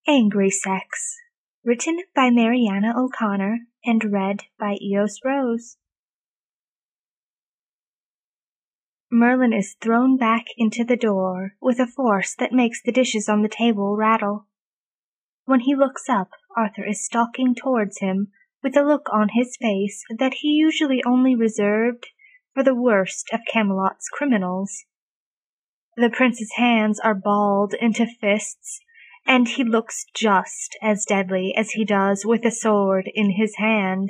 Angry Sex, written by Mariana O'Connor and read by Eos Rose. Merlin is thrown back into the door with a force that makes the dishes on the table rattle. When he looks up, Arthur is stalking towards him with a look on his face that he usually only reserved for the worst of Camelot's criminals. The prince's hands are balled into fists, and he looks just as deadly as he does with a sword in his hand.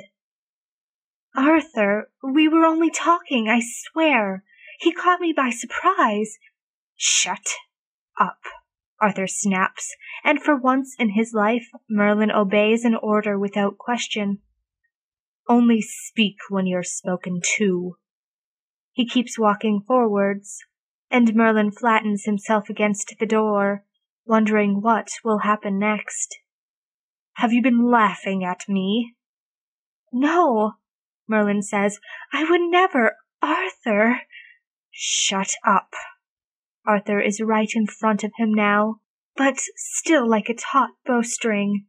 "Arthur, we were only talking, I swear. He caught me by surprise." "Shut up," Arthur snaps, and for once in his life Merlin obeys an order without question. "Only speak when you're spoken to." He keeps walking forwards, and Merlin flattens himself against the door, wondering what will happen next. "Have you been laughing at me?" "No," Merlin says. "I would never, Arthur." "Shut up." Arthur is right in front of him now, but still like a taut bowstring.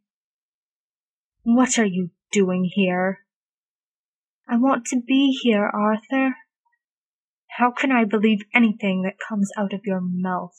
"What are you doing here?" "I want to be here, Arthur." "How can I believe anything that comes out of your mouth?"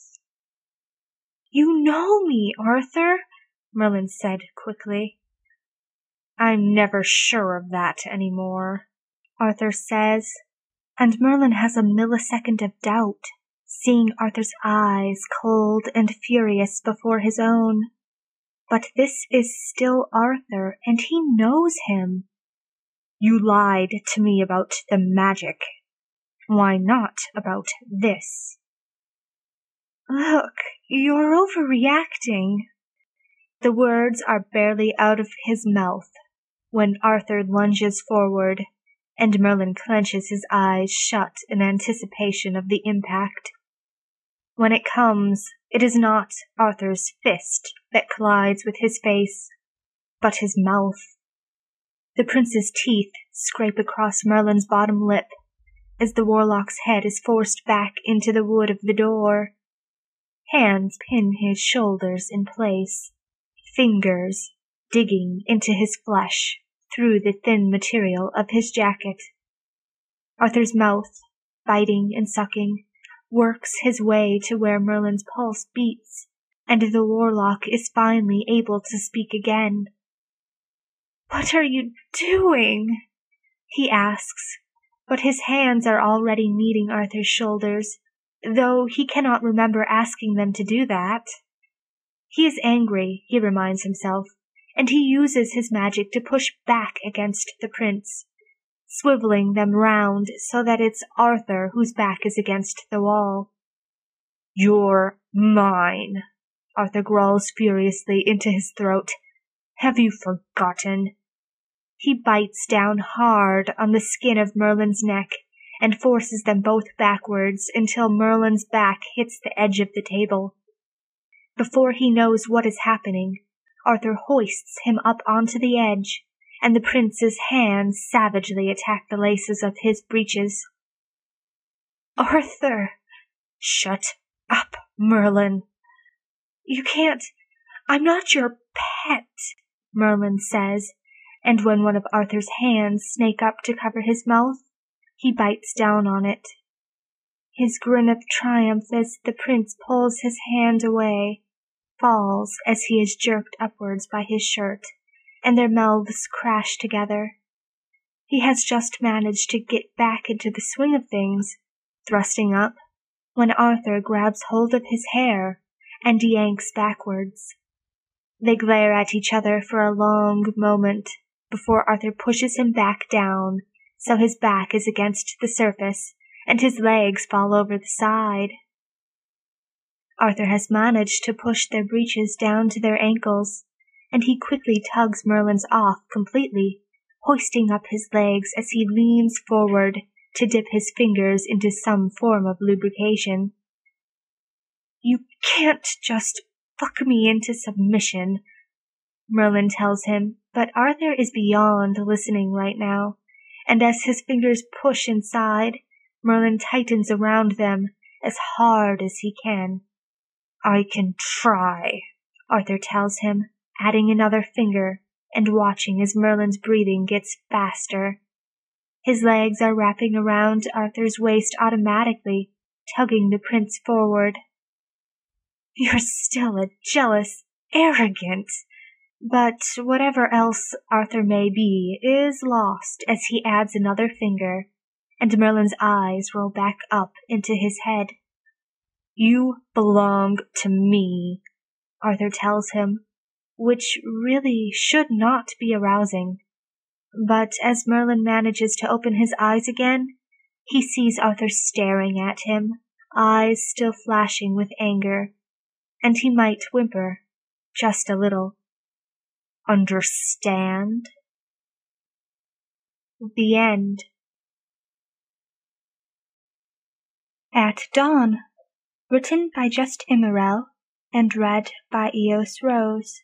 "You know me, Arthur," Merlin said quickly. "I'm never sure of that anymore," Arthur says, and Merlin has a millisecond of doubt, seeing Arthur's eyes cold and furious before his own. But this is still Arthur, and he knows him. "You lied to me about the magic. Why not about this?" "Look, you're overreacting." The words are barely out of his mouth when Arthur lunges forward, and Merlin clenches his eyes shut in anticipation of the impact. When it comes, it is not Arthur's fist that collides with his face, but his mouth. The prince's teeth scrape across Merlin's bottom lip as the warlock's head is forced back into the wood of the door. Hands pin his shoulders in place, fingers digging into his flesh through the thin material of his jacket. Arthur's mouth, biting and sucking, works his way to where Merlin's pulse beats, and the warlock is finally able to speak again. "What are you doing?" he asks, but his hands are already meeting Arthur's shoulders, though he cannot remember asking them to do that. He is angry, he reminds himself, and he uses his magic to push back against the prince, swiveling them round so that it's Arthur whose back is against the wall. "You're mine," Arthur growls furiously into his throat. "Have you forgotten?" He bites down hard on the skin of Merlin's neck and forces them both backwards until Merlin's back hits the edge of the table. Before he knows what is happening, Arthur hoists him up onto the edge, and the prince's hands savagely attack the laces of his breeches. "Arthur!" "Shut up, Merlin!" "You can't. I'm not your pet," Merlin says, and when one of Arthur's hands snake up to cover his mouth, he bites down on it. His grin of triumph as the prince pulls his hand away falls as he is jerked upwards by his shirt, and their mouths crash together. He has just managed to get back into the swing of things, thrusting up, when Arthur grabs hold of his hair and yanks backwards. They glare at each other for a long moment before Arthur pushes him back down so his back is against the surface and his legs fall over the side. Arthur has managed to push their breeches down to their ankles, and he quickly tugs Merlin's off completely, hoisting up his legs as he leans forward to dip his fingers into some form of lubrication. "You can't just fuck me into submission," Merlin tells him, but Arthur is beyond listening right now, and as his fingers push inside, Merlin tightens around them as hard as he can. "I can try," Arthur tells him, adding another finger and watching as Merlin's breathing gets faster. His legs are wrapping around Arthur's waist automatically, tugging the prince forward. You're still a jealous, arrogant. But whatever else Arthur may be is lost as he adds another finger, and Merlin's eyes roll back up into his head. You belong to me, Arthur tells him, which really should not be arousing. But as Merlin manages to open his eyes again, he sees Arthur staring at him, eyes still flashing with anger, and he might whimper, just a little. Understand? The end. At Dawn, written by Just Immerel and read by Eos Rose.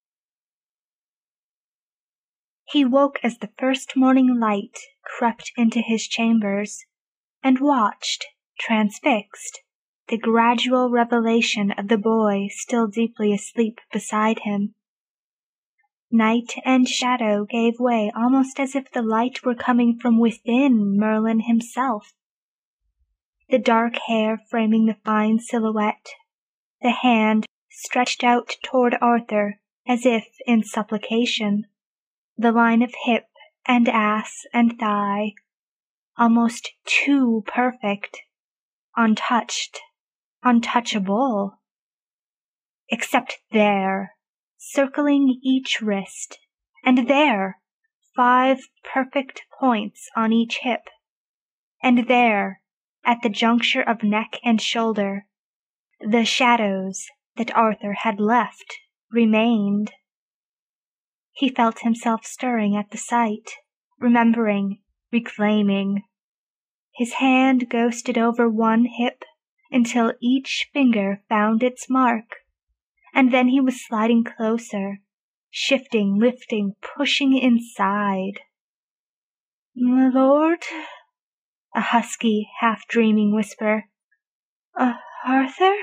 He woke as the first morning light crept into his chambers, and watched, transfixed, the gradual revelation of the boy still deeply asleep beside him. Night and shadow gave way almost as if the light were coming from within Merlin himself. The dark hair framing the fine silhouette, the hand stretched out toward Arthur as if in supplication, the line of hip and ass and thigh, almost too perfect, untouched, untouchable. Except there, circling each wrist, and there, 5 perfect points on each hip, and there, at the juncture of neck and shoulder, the shadows that Arthur had left remained. He felt himself stirring at the sight, remembering, reclaiming. His hand ghosted over one hip until each finger found its mark, and then he was sliding closer, shifting, lifting, pushing inside. My lord? A husky, half-dreaming whisper. Arthur?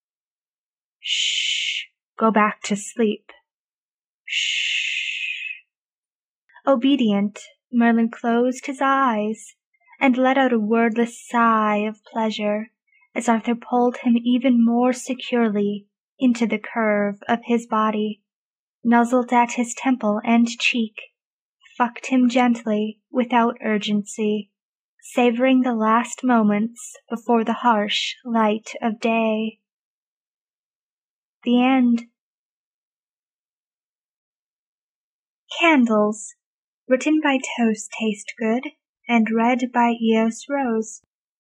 Shh. Go back to sleep. Shh. Obedient, Merlin closed his eyes and let out a wordless sigh of pleasure as Arthur pulled him even more securely into the curve of his body, nuzzled at his temple and cheek, fucked him gently without urgency, savoring the last moments before the harsh light of day. The end. Candles, written by Toast Taste Good and read by Eos Rose.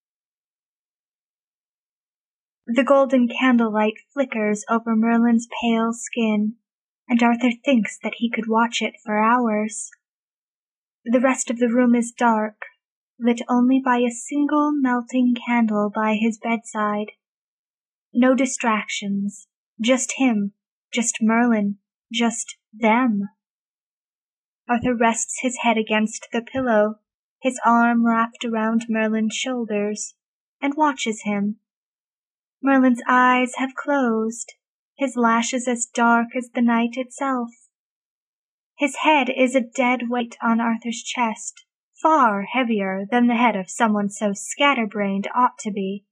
The golden candlelight flickers over Merlin's pale skin, and Arthur thinks that he could watch it for hours. The rest of the room is dark, lit only by a single melting candle by his bedside. No distractions, just him, just Merlin, just them. Arthur rests his head against the pillow, his arm wrapped around Merlin's shoulders, and watches him. Merlin's eyes have closed, his lashes as dark as the night itself. His head is a dead weight on Arthur's chest, far heavier than the head of someone so scatterbrained ought to be.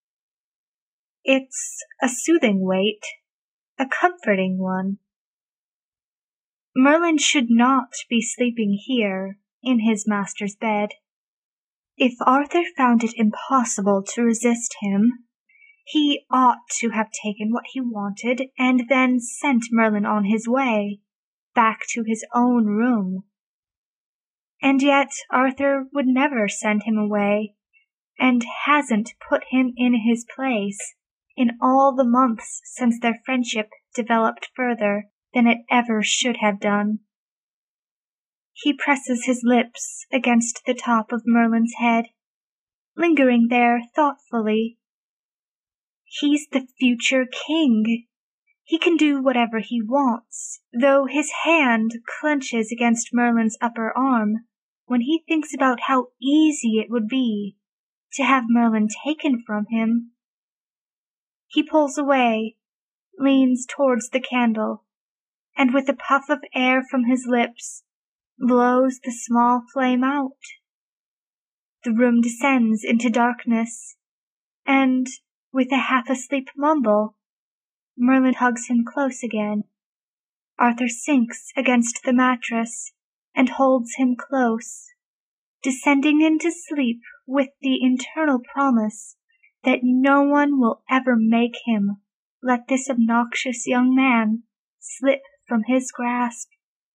It's a soothing weight, a comforting one. Merlin should not be sleeping here, in his master's bed. If Arthur found it impossible to resist him, he ought to have taken what he wanted and then sent Merlin on his way, back to his own room. And yet Arthur would never send him away, and hasn't put him in his place in all the months since their friendship developed further than it ever should have done. He presses his lips against the top of Merlin's head, lingering there thoughtfully. He's the future king. He can do whatever he wants, though his hand clenches against Merlin's upper arm when he thinks about how easy it would be to have Merlin taken from him. He pulls away, leans towards the candle, and with a puff of air from his lips, blows the small flame out. The room descends into darkness, and, with a half-asleep mumble, Merlin hugs him close again. Arthur sinks against the mattress and holds him close, descending into sleep with the internal promise that no one will ever make him let this obnoxious young man slip from his grasp.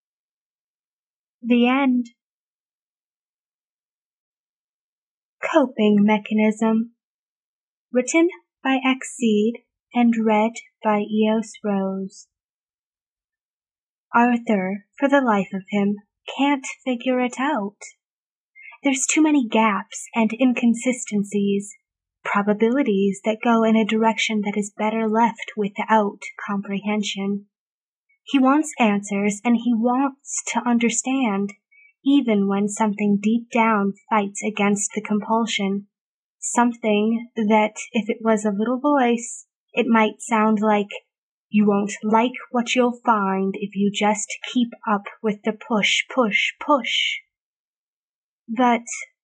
The end. Coping Mechanism. Written by Exceed and read by Eos Rose. Arthur, for the life of him, can't figure it out. There's too many gaps and inconsistencies, probabilities that go in a direction that is better left without comprehension. He wants answers and he wants to understand, even when something deep down fights against the compulsion. Something that, if it was a little voice, it might sound like, "You won't like what you'll find if you just keep up with the push, push, push." But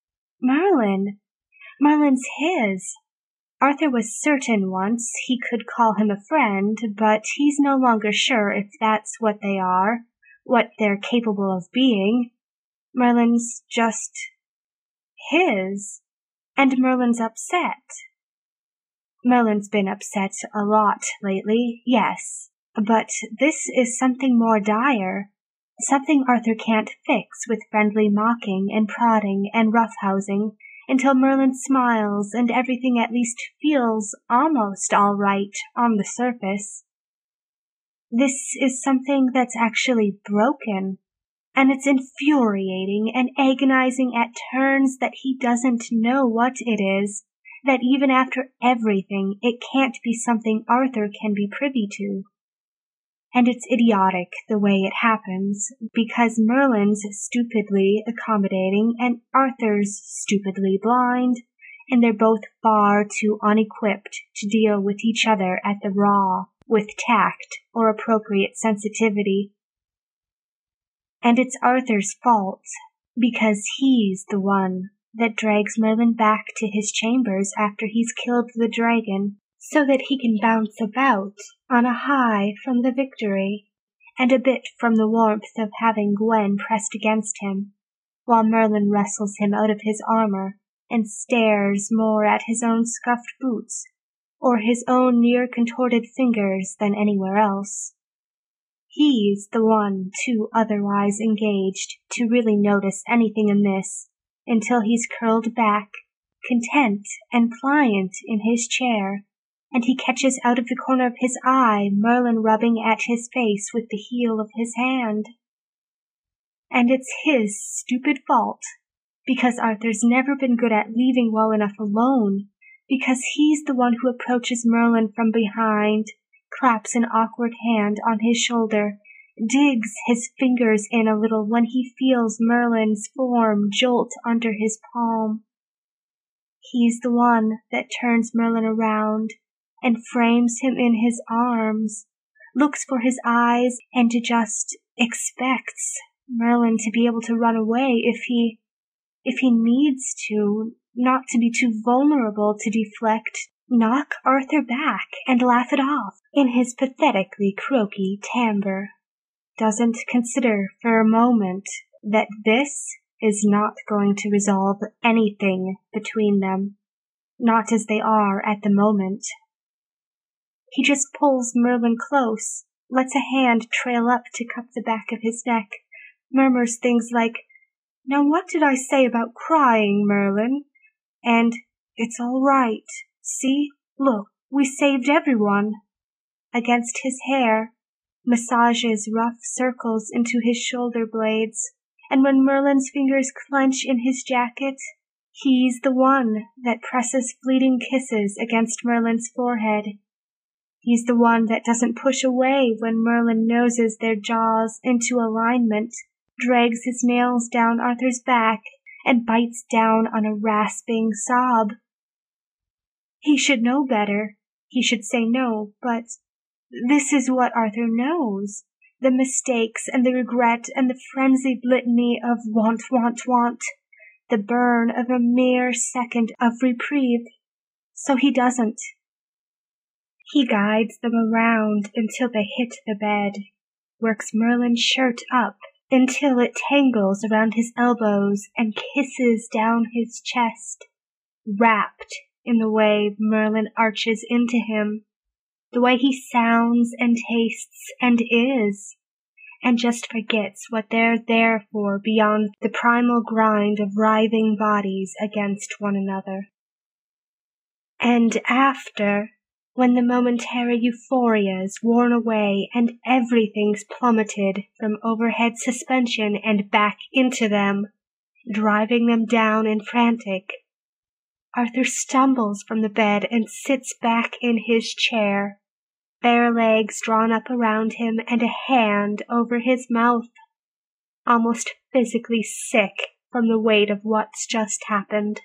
Merlin's his. Arthur was certain once he could call him a friend, but he's no longer sure if that's what they are, what they're capable of being. Merlin's just his, and Merlin's upset. Merlin's been upset a lot lately, yes, but this is something more dire, something Arthur can't fix with friendly mocking and prodding and roughhousing until Merlin smiles and everything at least feels almost all right on the surface. This is something that's actually broken, and it's infuriating and agonizing at turns that he doesn't know what it is, that even after everything, it can't be something Arthur can be privy to. And it's idiotic the way it happens, because Merlin's stupidly accommodating and Arthur's stupidly blind, and they're both far too unequipped to deal with each other at the raw, with tact or appropriate sensitivity. And it's Arthur's fault, because he's the one that drags Merlin back to his chambers after he's killed the dragon, so that he can bounce about on a high from the victory, and a bit from the warmth of having Gwen pressed against him, while Merlin wrestles him out of his armor and stares more at his own scuffed boots, or his own near-contorted fingers than anywhere else. He's the one too otherwise engaged to really notice anything amiss until he's curled back, content and pliant in his chair, and he catches out of the corner of his eye Merlin rubbing at his face with the heel of his hand. And it's his stupid fault, because Arthur's never been good at leaving well enough alone, because he's the one who approaches Merlin from behind, claps an awkward hand on his shoulder, digs his fingers in a little when he feels Merlin's form jolt under his palm. He's the one that turns Merlin around and frames him in his arms, looks for his eyes, and just expects Merlin to be able to run away if he needs to, not to be too vulnerable to deflect, knock Arthur back, and laugh it off in his pathetically croaky timbre. Doesn't consider for a moment that this is not going to resolve anything between them, not as they are at the moment. He just pulls Merlin close, lets a hand trail up to cup the back of his neck, murmurs things like, "Now what did I say about crying, Merlin?" And, "It's all right. See, look, we saved everyone," against his hair, massages rough circles into his shoulder blades, and when Merlin's fingers clench in his jacket, he's the one that presses fleeting kisses against Merlin's forehead. He's the one that doesn't push away when Merlin noses their jaws into alignment, drags his nails down Arthur's back, and bites down on a rasping sob. He should know better. He should say no, but This is what Arthur knows. The mistakes and the regret and the frenzied litany of want, the burn of a mere second of reprieve. So he doesn't. He guides them around until they hit the bed, works Merlin's shirt up until it tangles around his elbows and kisses down his chest, wrapped in the way Merlin arches into him, the way he sounds and tastes and is, and just forgets what they're there for beyond the primal grind of writhing bodies against one another. And after, when the momentary euphoria is worn away and everything's plummeted from overhead suspension and back into them, driving them down and frantic, Arthur stumbles from the bed and sits back in his chair, bare legs drawn up around him and a hand over his mouth, almost physically sick from the weight of what's just happened.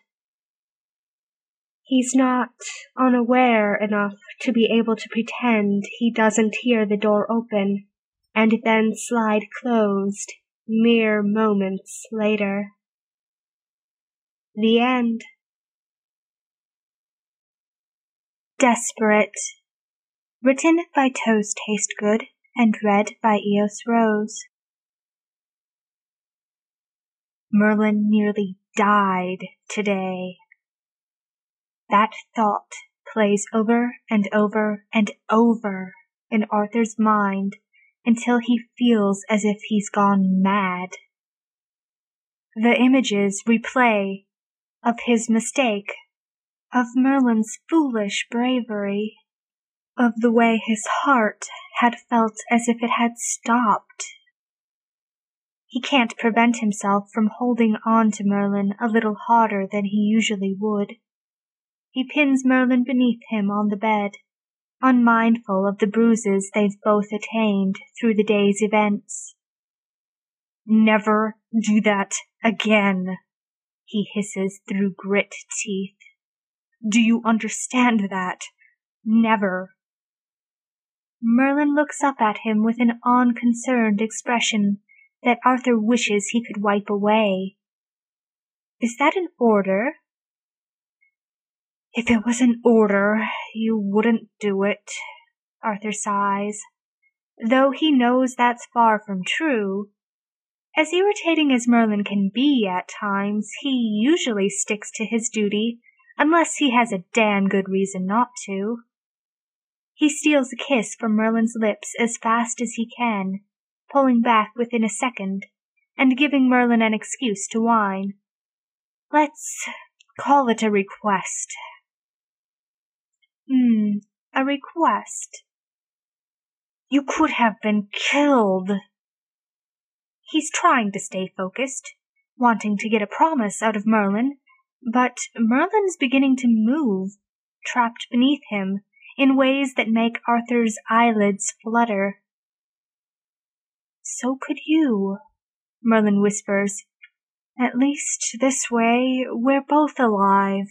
He's not unaware enough to be able to pretend he doesn't hear the door open and then slide closed mere moments later. The end. Desperate. Written by Toast Taste Good and read by Eos Rose. Merlin nearly died today. That thought plays over and over and over in Arthur's mind until he feels as if he's gone mad. The images replay of his mistake, of Merlin's foolish bravery, of the way his heart had felt as if it had stopped. He can't prevent himself from holding on to Merlin a little harder than he usually would. He pins Merlin beneath him on the bed, unmindful of the bruises they've both attained through the day's events. "Never do that again," he hisses through grit teeth. "Do you understand that? Never." Merlin looks up at him with an unconcerned expression that Arthur wishes he could wipe away. Is that an order? "If it was an order, you wouldn't do it," Arthur sighs, though he knows that's far from true. As irritating as Merlin can be at times, he usually sticks to his duty, unless he has a damn good reason not to. He steals a kiss from Merlin's lips as fast as he can, pulling back within a second, and giving Merlin an excuse to whine. Let's call it a request. A request. You could have been killed. He's trying to stay focused, wanting to get a promise out of Merlin, but Merlin's beginning to move, trapped beneath him, in ways that make Arthur's eyelids flutter. "So could you," Merlin whispers. "At least this way we're both alive."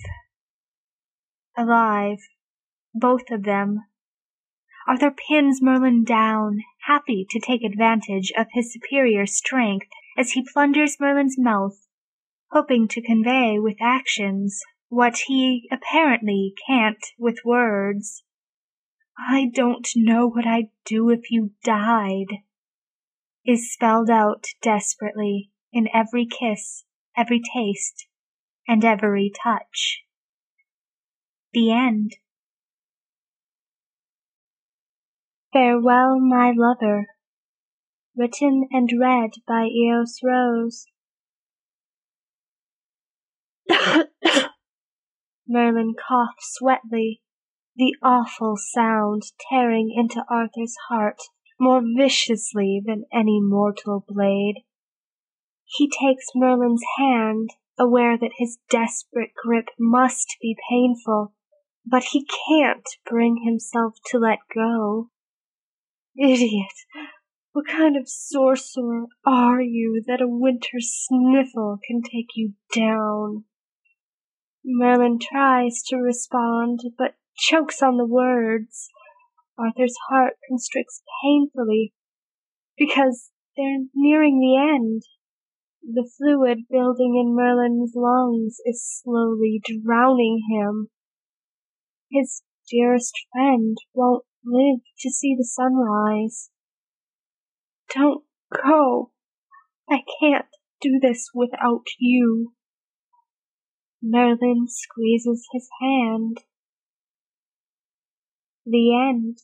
Alive. Both of them. Arthur pins Merlin down, happy to take advantage of his superior strength as he plunders Merlin's mouth, hoping to convey with actions what he apparently can't with words. "I don't know what I'd do if you died," is spelled out desperately in every kiss, every taste, and every touch. The end. Farewell, My Lover. Written and read by Eos Rose. Merlin coughs wetly, the awful sound tearing into Arthur's heart more viciously than any mortal blade. He takes Merlin's hand, aware that his desperate grip must be painful, but he can't bring himself to let go. Idiot! What kind of sorcerer are you that a winter sniffle can take you down? Merlin tries to respond, but chokes on the words. Arthur's heart constricts painfully, because they're nearing the end. The fluid building in Merlin's lungs is slowly drowning him. His dearest friend won't live to see the sunrise. Don't go. I can't do this without you. Merlin squeezes his hand. The end.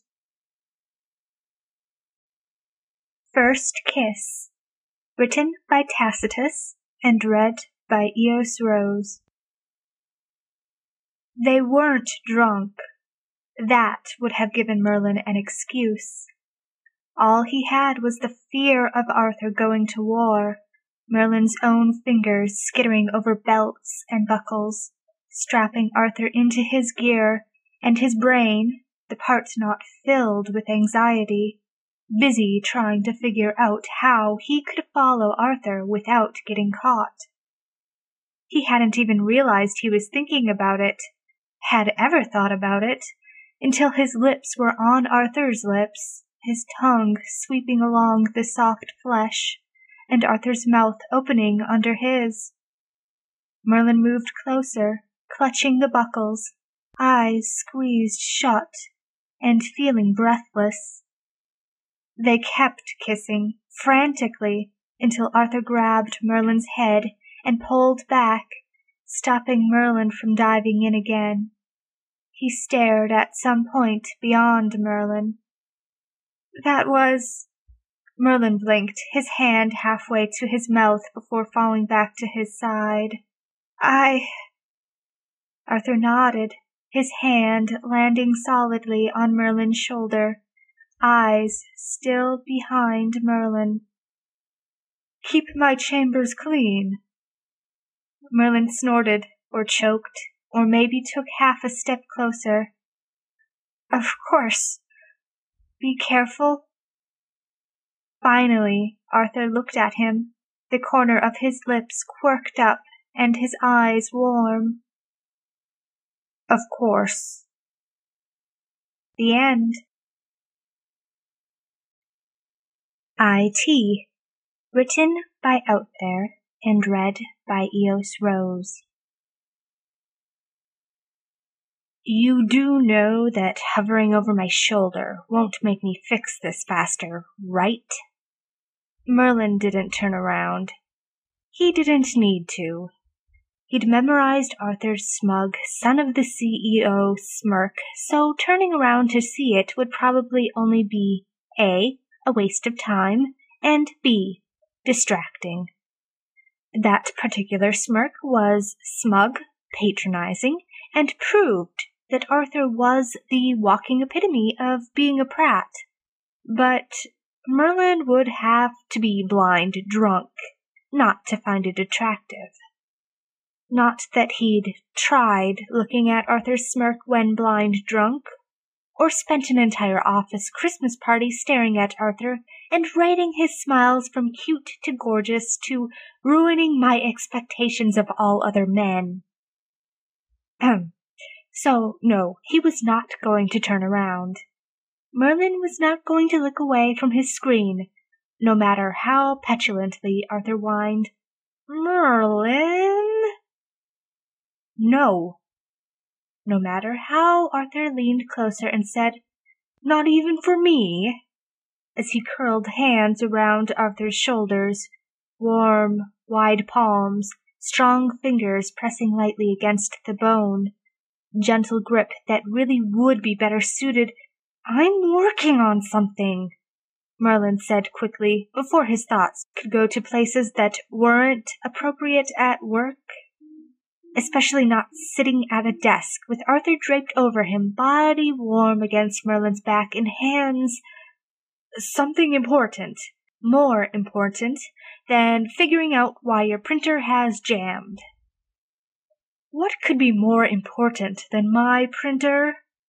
First Kiss. Written by Tacitus and read by Eos Rose. They weren't drunk. That would have given Merlin an excuse. All he had was the fear of Arthur going to war, Merlin's own fingers skittering over belts and buckles, strapping Arthur into his gear, and his brain, the part not filled with anxiety, busy trying to figure out how he could follow Arthur without getting caught. He hadn't even realized he was thinking about it, had ever thought about it, until his lips were on Arthur's lips, his tongue sweeping along the soft flesh, and Arthur's mouth opening under his. Merlin moved closer, clutching the buckles, eyes squeezed shut, and feeling breathless. They kept kissing, frantically, until Arthur grabbed Merlin's head and pulled back, stopping Merlin from diving in again. He stared at some point beyond Merlin. That was... Merlin blinked, his hand halfway to his mouth before falling back to his side. Arthur nodded, his hand landing solidly on Merlin's shoulder, eyes still behind Merlin. Keep my chambers clean. Merlin snorted, or choked, or maybe took half a step closer. Of course. Be careful. Finally, Arthur looked at him, the corner of his lips quirked up and his eyes warm. Of course. The end. IT. Written by Out There and read by Eos Rose. You do know that hovering over my shoulder won't make me fix this faster, right? Merlin didn't turn around. He didn't need to. He'd memorized Arthur's smug, son of the CEO smirk, so turning around to see it would probably only be A, a waste of time, and B, distracting. That particular smirk was smug, patronizing, and proved that Arthur was the walking epitome of being a prat. But Merlin would have to be blind drunk, not to find it attractive. Not that he'd tried looking at Arthur's smirk when blind drunk, or spent an entire office Christmas party staring at Arthur and rating his smiles from cute to gorgeous to ruining my expectations of all other men. So, no, he was not going to turn around. Merlin was not going to look away from his screen, no matter how petulantly Arthur whined, Merlin! No. No matter how Arthur leaned closer and said, Not even for me, as he curled hands around Arthur's shoulders, warm, wide palms, strong fingers pressing lightly against the bone, gentle grip that really would be better suited. I'm working on something, Merlin said quickly, before his thoughts could go to places that weren't appropriate at work. Especially not sitting at a desk with Arthur draped over him, body warm against Merlin's back and hands. Something important, more important than figuring out why your printer has jammed. What could be more important than my printer?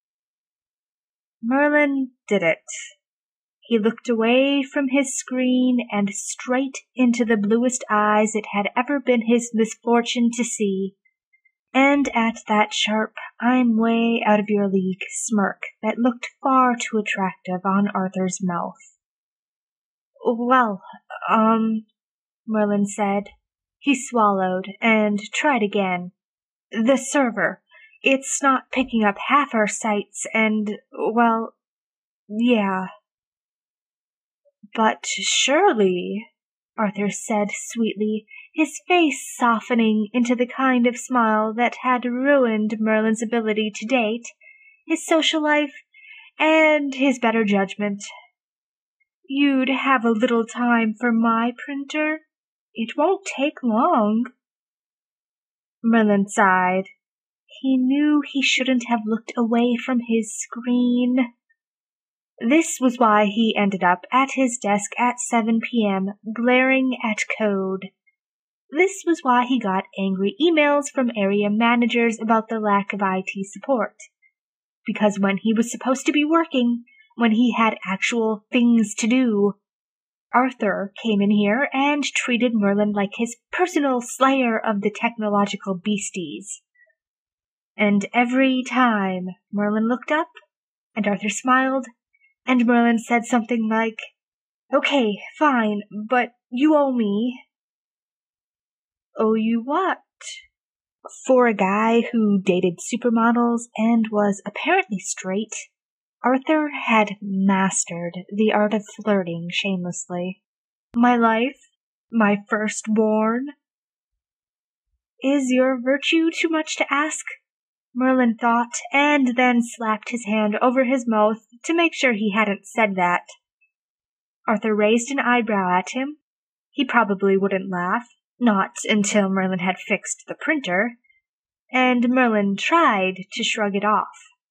Merlin did it. He looked away from his screen and straight into the bluest eyes it had ever been his misfortune to see. and at that sharp, I'm way out of your league smirk that looked far too attractive on Arthur's mouth. Well, Merlin said. He swallowed and tried again. The server. It's not picking up half our sites and, well, yeah. But surely, Arthur said sweetly, his face softening into the kind of smile that had ruined Merlin's ability to date, his social life, and his better judgment. You'd have a little time for my printer? It won't take long. Merlin sighed. He knew he shouldn't have looked away from his screen. This was why he ended up at his desk at 7 p.m., glaring at code. This was why he got angry emails from area managers about the lack of IT support. Because when he was supposed to be working, when he had actual things to do, Arthur came in here and treated Merlin like his personal slayer of the technological beasties. And every time Merlin looked up, and Arthur smiled, and Merlin said something like, Okay, fine, but you owe me. Owe you what? For a guy who dated supermodels and was apparently straight, Arthur had mastered the art of flirting shamelessly. My life, my firstborn. Is your virtue too much to ask? Merlin thought, and then slapped his hand over his mouth to make sure he hadn't said that. Arthur raised an eyebrow at him. He probably wouldn't laugh, not until Merlin had fixed the printer, and Merlin tried to shrug it off.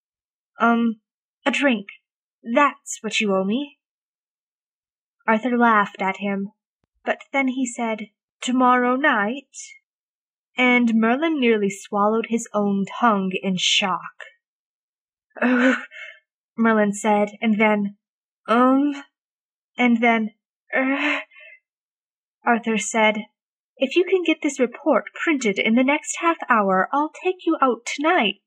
A drink. That's what you owe me. Arthur laughed at him, but then he said, Tomorrow night? And Merlin nearly swallowed his own tongue in shock. Ugh, Merlin said, and then, and then, Arthur said, If you can get this report printed in the next half hour, I'll take you out tonight.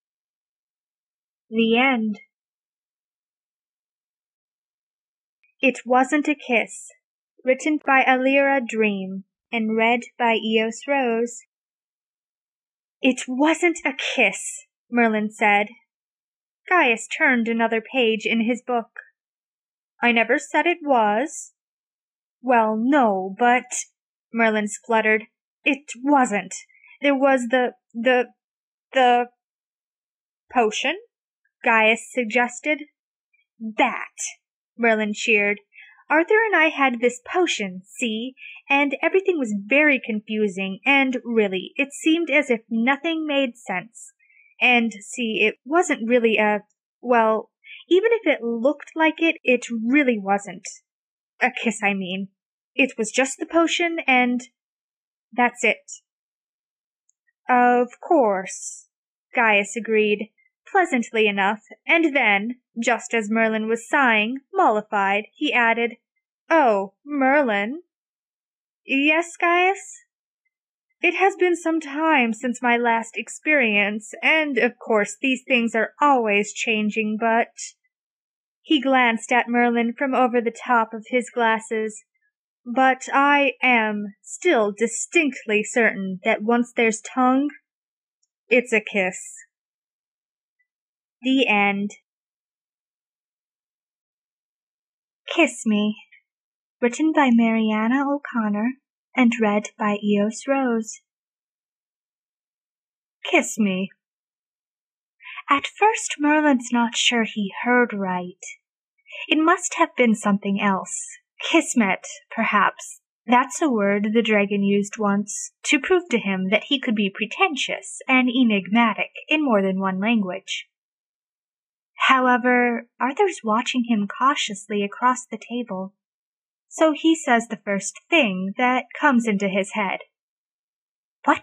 The end. It Wasn't a Kiss, written by Alira Dream, and read by Eos Rose. It wasn't a kiss, Merlin said. Gaius turned another page in his book. I never said it was. Well, no, but, Merlin spluttered, it wasn't. There was the potion? Gaius suggested. That, Merlin cheered. Arthur and I had this potion, see, and everything was very confusing, and really, it seemed as if nothing made sense. And see, it wasn't really well, even if it looked like it, it really wasn't. A kiss, I mean. It was just the potion, and that's it. Of course, Gaius agreed, pleasantly enough, and then, just as Merlin was sighing, mollified, he added, Oh, Merlin. Yes, Gaius? It has been some time since my last experience, and of course these things are always changing, but... He glanced at Merlin from over the top of his glasses. But I am still distinctly certain that once there's tongue, it's a kiss. The end. Kiss Me, written by Mariana O'Connor and read by Eos Rose. Kiss me. At first Merlin's not sure he heard right. It must have been something else. Kismet, perhaps. That's a word the dragon used once to prove to him that he could be pretentious and enigmatic in more than one language. However, Arthur's watching him cautiously across the table, so he says the first thing that comes into his head. What?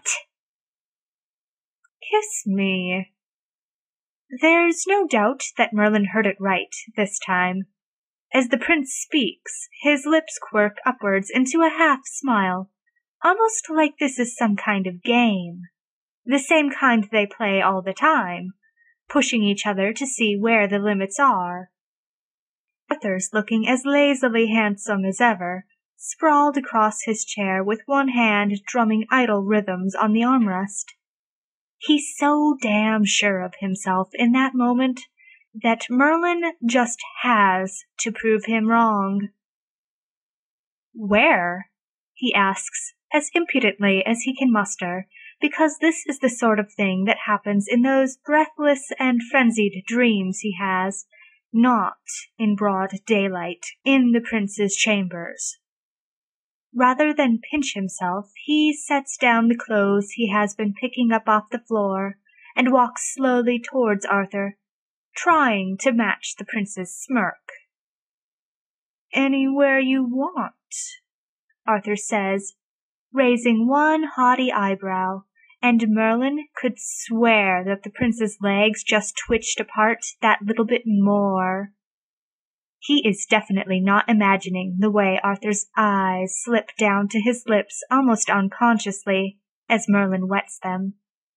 Kiss me. There's no doubt that Merlin heard it right this time. As the prince speaks, his lips quirk upwards into a half-smile, almost like this is some kind of game. the same kind they play all the time, pushing each other to see where the limits are. Arthur's looking as lazily handsome as ever, sprawled across his chair with one hand drumming idle rhythms on the armrest. He's so damn sure of himself in that moment that Merlin just has to prove him wrong. "Where?" he asks, as impudently as he can muster, because this is the sort of thing that happens in those breathless and frenzied dreams he has, not in broad daylight in the prince's chambers. Rather than pinch himself, he sets down the clothes he has been picking up off the floor and walks slowly towards Arthur, trying to match the prince's smirk. "Anywhere you want," Arthur says, raising one haughty eyebrow, and Merlin could swear that the prince's legs just twitched apart that little bit more. He is definitely not imagining the way Arthur's eyes slip down to his lips almost unconsciously as Merlin wets them.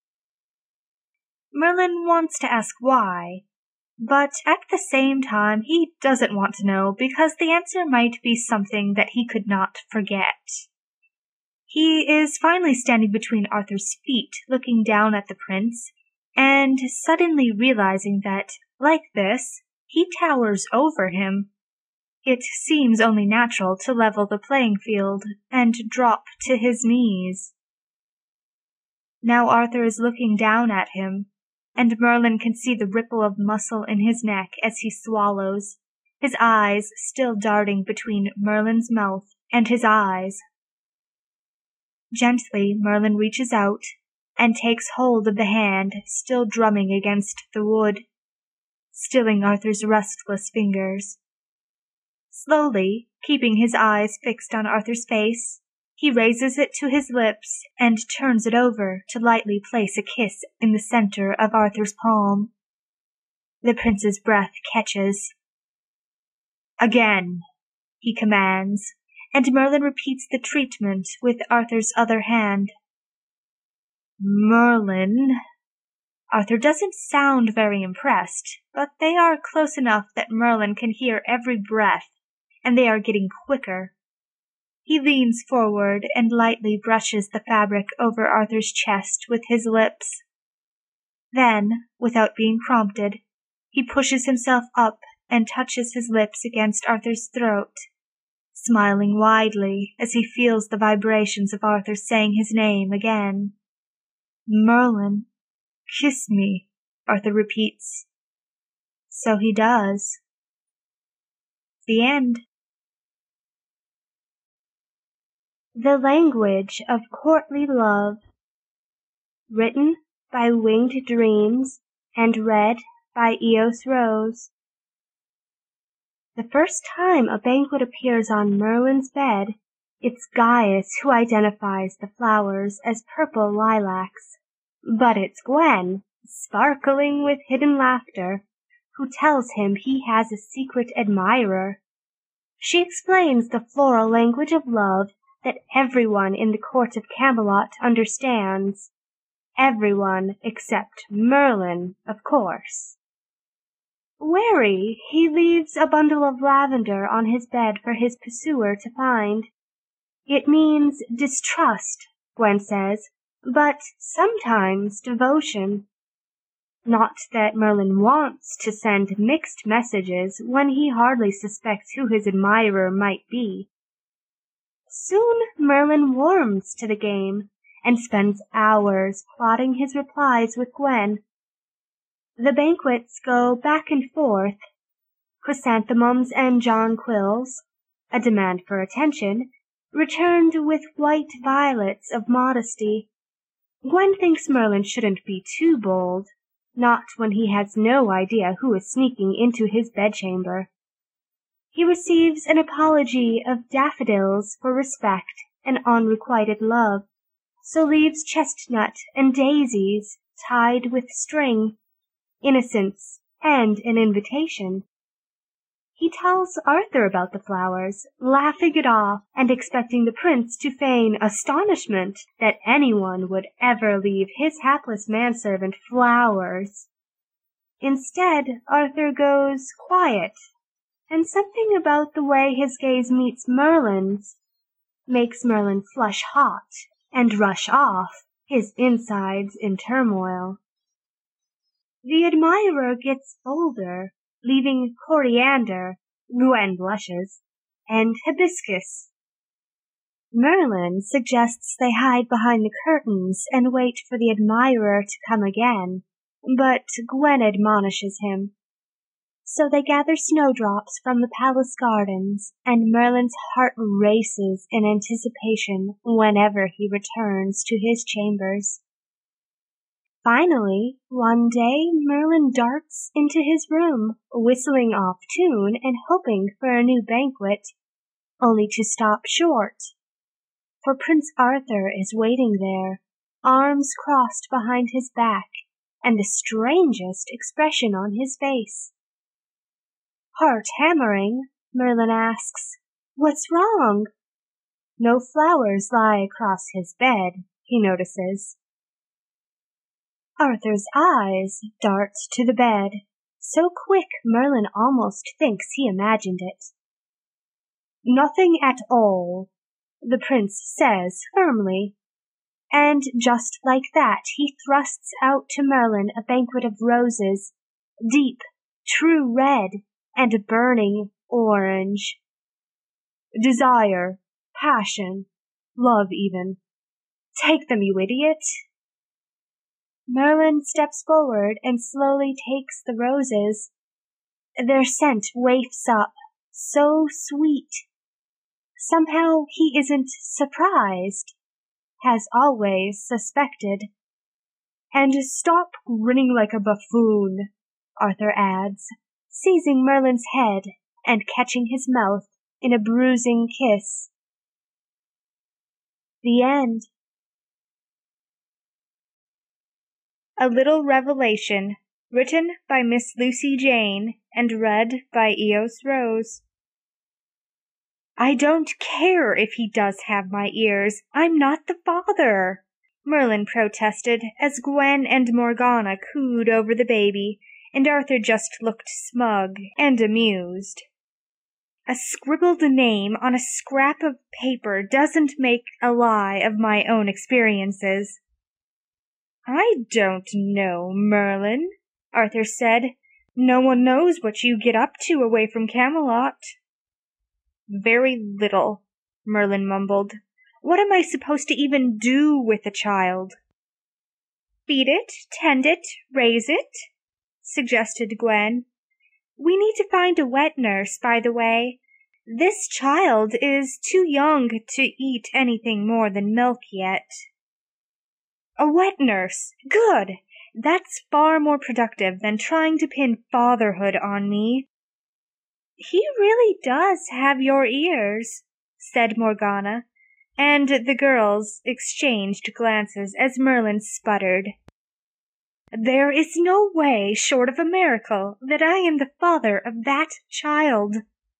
Merlin wants to ask why, but at the same time he doesn't want to know because the answer might be something that he could not forget. He is finally standing between Arthur's feet, looking down at the prince, and suddenly realizing that, like this, he towers over him. It seems only natural to level the playing field and drop to his knees. Now Arthur is looking down at him, and Merlin can see the ripple of muscle in his neck as he swallows, his eyes still darting between Merlin's mouth and his eyes. Gently, Merlin reaches out and takes hold of the hand still drumming against the wood, stilling Arthur's restless fingers. Slowly, keeping his eyes fixed on Arthur's face, he raises it to his lips and turns it over to lightly place a kiss in the center of Arthur's palm. The prince's breath catches. "Again," he commands, and Merlin repeats the treatment with Arthur's other hand. "Merlin." Arthur doesn't sound very impressed, but they are close enough that Merlin can hear every breath, and they are getting quicker. He leans forward and lightly brushes the fabric over Arthur's chest with his lips. Then, without being prompted, he pushes himself up and touches his lips against Arthur's throat, smiling widely as he feels the vibrations of Arthur saying his name again. "Merlin, kiss me," Arthur repeats. So he does. The end. The Language of Courtly Love. Written by Winged Dreams and read by Eos Rose. The first time a banquet appears on Merlin's bed, it's Gaius who identifies the flowers as purple lilacs. But it's Gwen, sparkling with hidden laughter, who tells him he has a secret admirer. She explains the floral language of love that everyone in the court of Camelot understands. Everyone except Merlin, of course. Wary, he leaves a bundle of lavender on his bed for his pursuer to find. It means distrust, Gwen says, but sometimes devotion. Not that Merlin wants to send mixed messages when he hardly suspects who his admirer might be. Soon Merlin warms to the game and spends hours plotting his replies with Gwen. The banquets go back and forth. Chrysanthemums and jonquils, a demand for attention, returned with white violets of modesty. Gwen thinks Merlin shouldn't be too bold, not when he has no idea who is sneaking into his bedchamber. He receives an apology of daffodils for respect and unrequited love, so leaves chestnut and daisies tied with string, innocence, and an invitation. He tells Arthur about the flowers, laughing it off and expecting the prince to feign astonishment that anyone would ever leave his hapless manservant flowers. Instead, Arthur goes quiet, and something about the way his gaze meets Merlin's makes Merlin flush hot and rush off, his insides in turmoil. The admirer gets bolder, leaving coriander, Gwen blushes, and hibiscus. Merlin suggests they hide behind the curtains and wait for the admirer to come again, but Gwen admonishes him. So they gather snowdrops from the palace gardens, and Merlin's heart races in anticipation whenever he returns to his chambers. Finally, one day Merlin darts into his room, whistling off tune and hoping for a new banquet, only to stop short. For Prince Arthur is waiting there, arms crossed behind his back, and the strangest expression on his face. Heart hammering, Merlin asks, "What's wrong?" No flowers lie across his bed, he notices. Arthur's eyes dart to the bed, so quick Merlin almost thinks he imagined it. "Nothing at all," the prince says firmly, and just like that he thrusts out to Merlin a banquet of roses, deep, true red, and burning orange. Desire, passion, love even. Take them, you idiot! Merlin steps forward and slowly takes the roses. Their scent wafts up, so sweet. Somehow he isn't surprised, has always suspected. "And stop grinning like a buffoon," Arthur adds, seizing Merlin's head and catching his mouth in a bruising kiss. The end. A Little Revelation, written by Miss Lucy Jane and read by Eos Rose. "I don't care if he does have my ears. I'm not the father," Merlin protested as Gwen and Morgana cooed over the baby, and Arthur just looked smug and amused. "A scribbled name on a scrap of paper doesn't make a lie of my own experiences." "I don't know, Merlin," Arthur said. "No one knows what you get up to away from Camelot." "Very little," Merlin mumbled. "What am I supposed to even do with a child?" "Feed it, tend it, raise it," suggested Gwen. "We need to find a wet nurse, by the way. This child is too young to eat anything more than milk yet." "A wet nurse! Good! That's far more productive than trying to pin fatherhood on me." "He really does have your ears," said Morgana, and the girls exchanged glances as Merlin sputtered. "There is no way, short of a miracle, that I am the father of that child."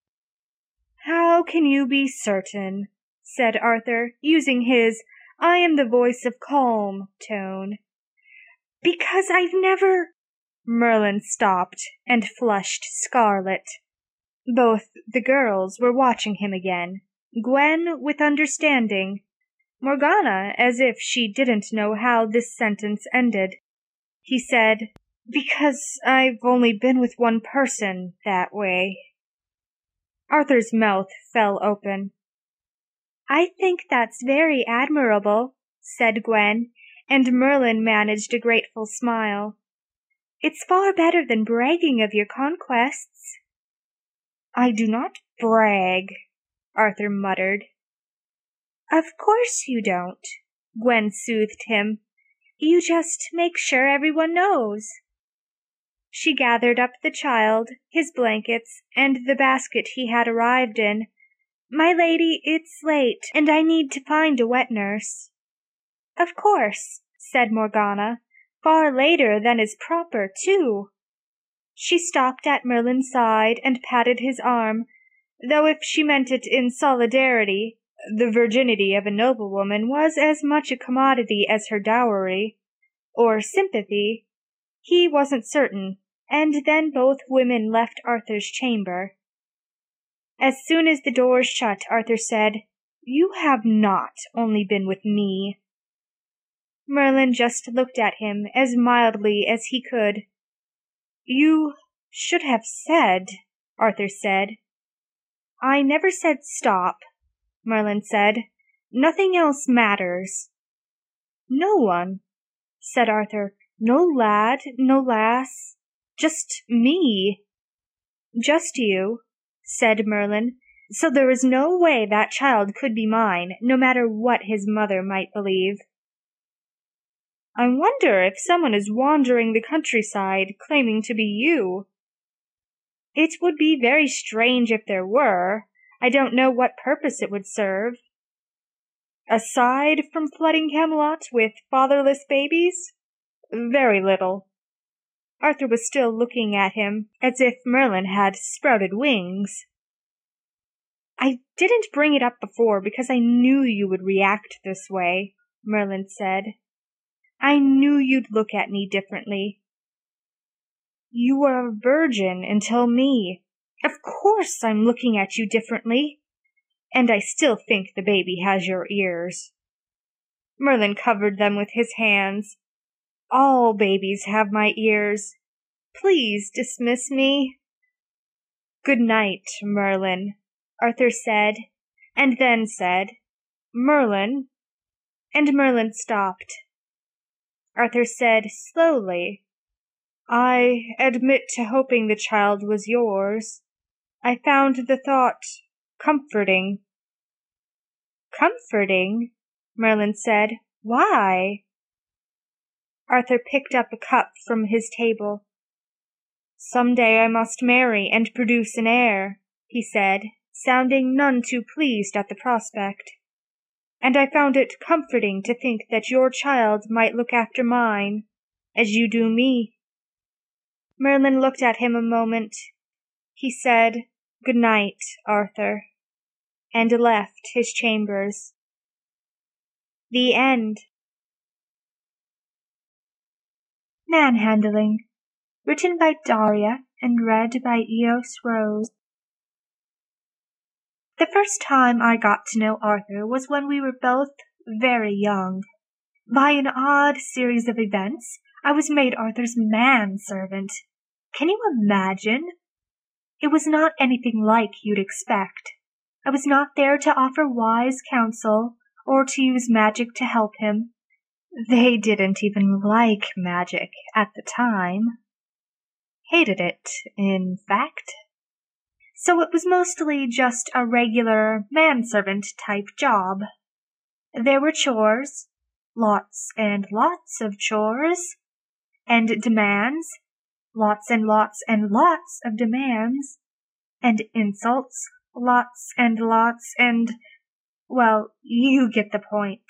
"How can you be certain?" said Arthur, using his "I am the voice of calm" tone. "Because I've never—" Merlin stopped and flushed scarlet. Both the girls were watching him again, Gwen with understanding, Morgana as if she didn't know how this sentence ended. He said, "Because I've only been with one person that way." Arthur's mouth fell open. "I think that's very admirable," said Gwen, and Merlin managed a grateful smile. "It's far better than bragging of your conquests." "I do not brag," Arthur muttered. "Of course you don't," Gwen soothed him. "You just make sure everyone knows." She gathered up the child, his blankets, and the basket he had arrived in. "My lady, it's late, and I need to find a wet nurse." "Of course," said Morgana. "Far later than is proper, too." She stopped at Merlin's side and patted his arm, though if she meant it in solidarity, the virginity of a noblewoman was as much a commodity as her dowry, or sympathy. He wasn't certain, and then both women left Arthur's chamber. As soon as the door shut, Arthur said, "You have not only been with me." Merlin just looked at him as mildly as he could. "You should have said," Arthur said. "I never said stop," Merlin said. "Nothing else matters." "No one," said Arthur. "No lad, no lass. Just me." "Just you," said Merlin. "So there is no way that child could be mine, no matter what his mother might believe." "I wonder if someone is wandering the countryside, claiming to be you." "It would be very strange if there were. I don't know what purpose it would serve." "Aside from flooding Camelot with fatherless babies?" "Very little." Arthur was still looking at him, as if Merlin had sprouted wings. "I didn't bring it up before because I knew you would react this way," Merlin said. "I knew you'd look at me differently." "You were a virgin until me. Of course I'm looking at you differently. And I still think the baby has your ears." Merlin covered them with his hands. "All babies have my ears. Please dismiss me." "Good night, Merlin," Arthur said, and then said, "Merlin," and Merlin stopped. Arthur said slowly, "I admit to hoping the child was yours. I found the thought comforting." "Comforting?" Merlin said. "Why?" Arthur picked up a cup from his table. "Some day I must marry and produce an heir," he said, sounding none too pleased at the prospect. "And I found it comforting to think that your child might look after mine, as you do me." Merlin looked at him a moment. He said, "Good night, Arthur," and left his chambers. The end. Manhandling, written by Daria and read by Eos Rose. The first time I got to know Arthur was when we were both very young. By an odd series of events, I was made Arthur's manservant. Can you imagine? It was not anything like you'd expect. I was not there to offer wise counsel or to use magic to help him. They didn't even like magic at the time. Hated it, in fact. So it was mostly just a regular manservant type job. There were chores, lots and lots of chores, and demands, lots and lots and lots of demands, and insults, lots and lots, and, well, you get the point.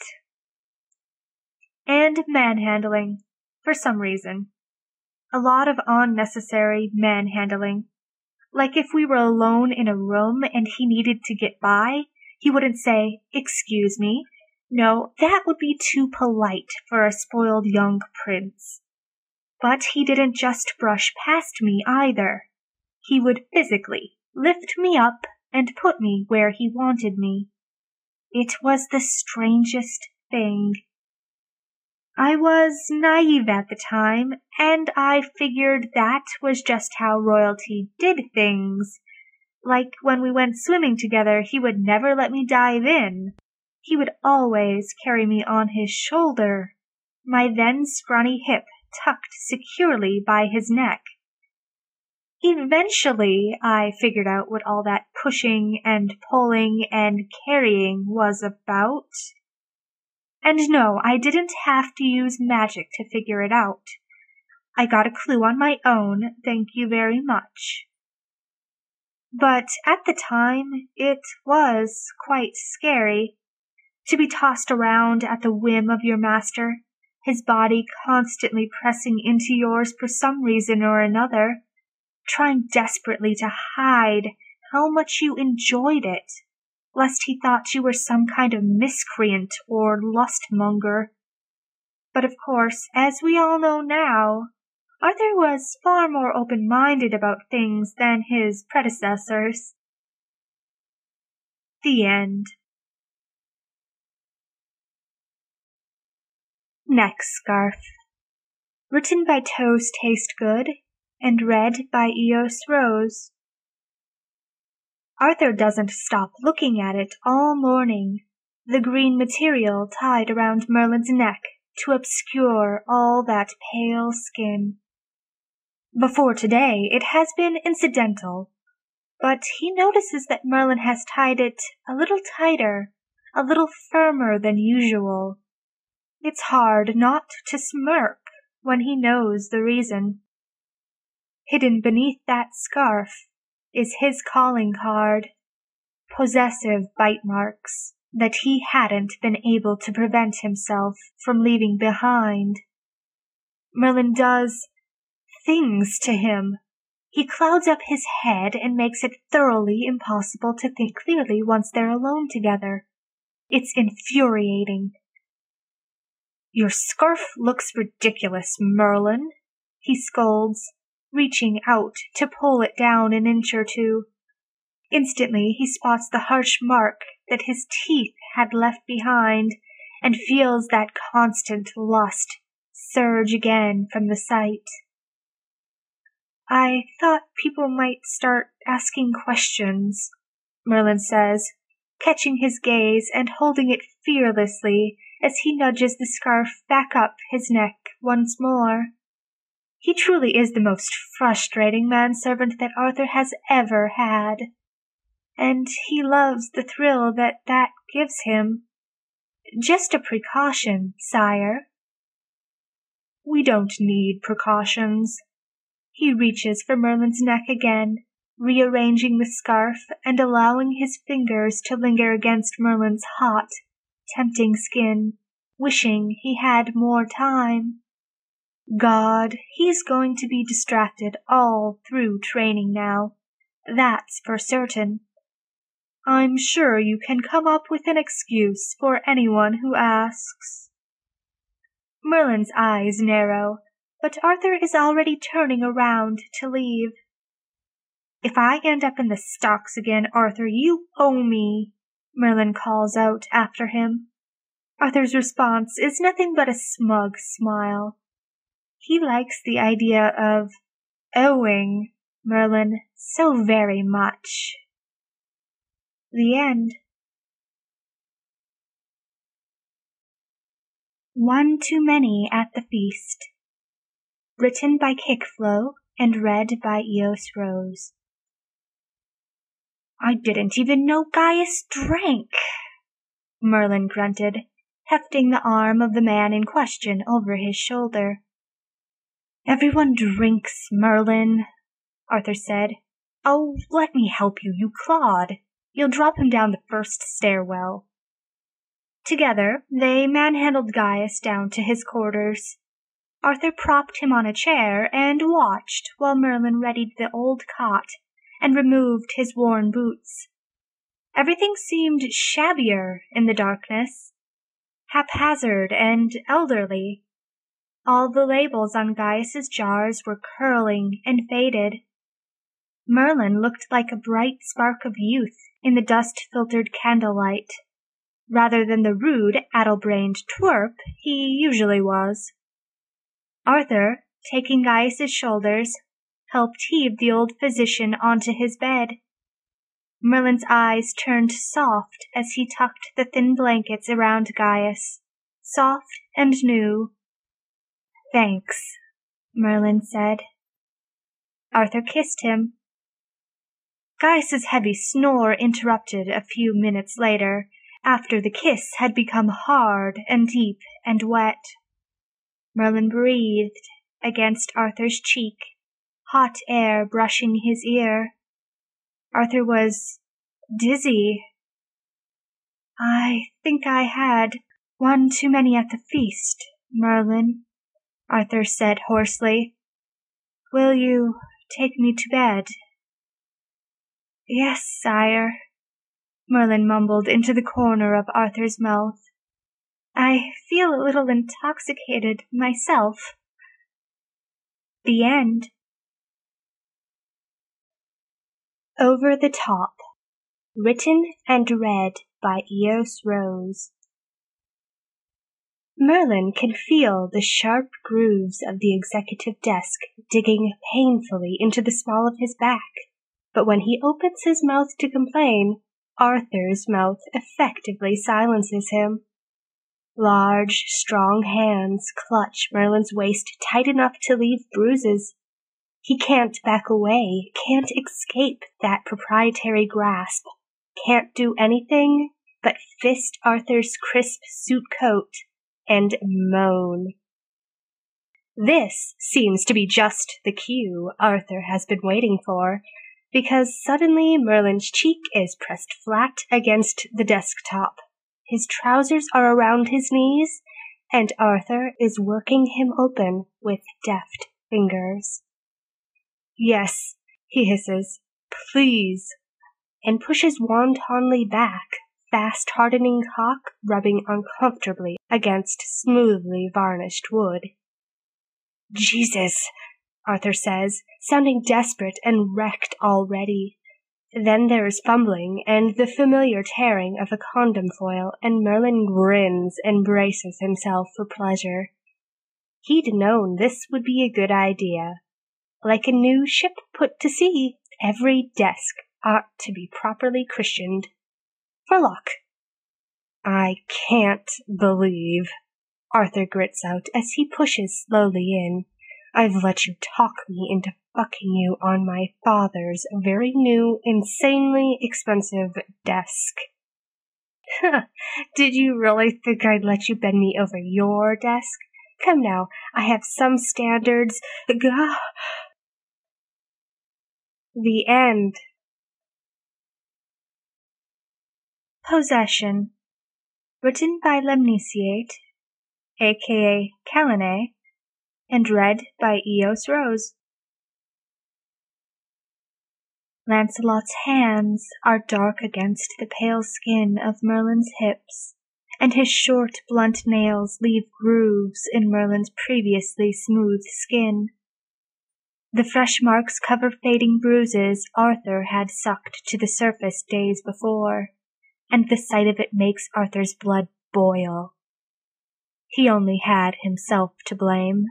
And manhandling, for some reason. A lot of unnecessary manhandling. Like if we were alone in a room and he needed to get by, he wouldn't say, "Excuse me." No, that would be too polite for a spoiled young prince. But he didn't just brush past me either. He would physically lift me up and put me where he wanted me. It was the strangest thing. I was naive at the time, and I figured that was just how royalty did things. Like when we went swimming together, he would never let me dive in. He would always carry me on his shoulder, my then scrawny hip tucked securely by his neck. Eventually, I figured out what all that pushing and pulling and carrying was about. And no, I didn't have to use magic to figure it out. I got a clue on my own, thank you very much. But at the time, it was quite scary. To be tossed around at the whim of your master, his body constantly pressing into yours for some reason or another, trying desperately to hide how much you enjoyed it, lest he thought you were some kind of miscreant or lust-monger. But of course, as we all know now, Arthur was far more open-minded about things than his predecessors. The end. Next Scarf. Written by Toast Taste Good and read by Eos Rose. Arthur doesn't stop looking at it all morning, the green material tied around Merlin's neck to obscure all that pale skin. Before today, it has been incidental, but he notices that Merlin has tied it a little tighter, a little firmer than usual. It's hard not to smirk when he knows the reason. Hidden beneath that scarf is his calling card, possessive bite marks that he hadn't been able to prevent himself from leaving behind. Merlin does things to him. He clouds up his head and makes it thoroughly impossible to think clearly once they're alone together. It's infuriating. "Your scarf looks ridiculous, Merlin," he scolds, reaching out to pull it down an inch or two. Instantly he spots the harsh mark that his teeth had left behind and feels that constant lust surge again from the sight. "I thought people might start asking questions," Merlin says, catching his gaze and holding it fearlessly as he nudges the scarf back up his neck once more. He truly is the most frustrating manservant that Arthur has ever had, and he loves the thrill that gives him. "Just a precaution, sire." "We don't need precautions." He reaches for Merlin's neck again, rearranging the scarf and allowing his fingers to linger against Merlin's hot, tempting skin, wishing he had more time. God, he's going to be distracted all through training now. That's for certain. "I'm sure you can come up with an excuse for anyone who asks." Merlin's eyes narrow, but Arthur is already turning around to leave. "If I end up in the stocks again, Arthur, you owe me," Merlin calls out after him. Arthur's response is nothing but a smug smile. He likes the idea of owing Merlin so very much. The end. One Too Many at the Feast. Written by Kickflow and read by Eos Rose. "I didn't even know Gaius drank," Merlin grunted, hefting the arm of the man in question over his shoulder. "Everyone drinks, Merlin," Arthur said. "Oh, let me help you, you clod. You'll drop him down the first stairwell." Together, they manhandled Gaius down to his quarters. Arthur propped him on a chair and watched while Merlin readied the old cot and removed his worn boots. Everything seemed shabbier in the darkness, haphazard and elderly. All the labels on Gaius's jars were curling and faded. Merlin looked like a bright spark of youth in the dust-filtered candlelight, rather than the rude, addle-brained twerp he usually was. Arthur, taking Gaius's shoulders, helped heave the old physician onto his bed. Merlin's eyes turned soft as he tucked the thin blankets around Gaius, soft and new. "Thanks," Merlin said. Arthur kissed him. Gaius's heavy snore interrupted a few minutes later, after the kiss had become hard and deep and wet. Merlin breathed against Arthur's cheek, hot air brushing his ear. Arthur was dizzy. "I think I had one too many at the feast, Merlin," Arthur said hoarsely. "Will you take me to bed?" "Yes, sire," Merlin mumbled into the corner of Arthur's mouth. "I feel a little intoxicated myself." The end. Over the Top. Written and read by Eos Rose. Merlin can feel the sharp grooves of the executive desk digging painfully into the small of his back, but when he opens his mouth to complain, Arthur's mouth effectively silences him. Large, strong hands clutch Merlin's waist tight enough to leave bruises. He can't back away, can't escape that proprietary grasp, can't do anything but fist Arthur's crisp suit coat and moan. This seems to be just the cue Arthur has been waiting for, because suddenly Merlin's cheek is pressed flat against the desktop. His trousers are around his knees, and Arthur is working him open with deft fingers. "Yes," he hisses, "please," and pushes wantonly back, fast-hardening cock rubbing uncomfortably against smoothly varnished wood. "Jesus," Arthur says, sounding desperate and wrecked already. Then there is fumbling and the familiar tearing of a condom foil, and Merlin grins and braces himself for pleasure. He'd known this would be a good idea. Like a new ship put to sea, every desk ought to be properly christened. For luck. "I can't believe," Arthur grits out as he pushes slowly in, "I've let you talk me into fucking you on my father's very new, insanely expensive desk." "Did you really think I'd let you bend me over your desk? Come now, I have some standards." Gah! The end. Possession. Written by Lemniciate, aka Kalene, and read by Eos Rose. Lancelot's hands are dark against the pale skin of Merlin's hips, and his short, blunt nails leave grooves in Merlin's previously smooth skin. The fresh marks cover fading bruises Arthur had sucked to the surface days before, and the sight of it makes Arthur's blood boil. He only had himself to blame.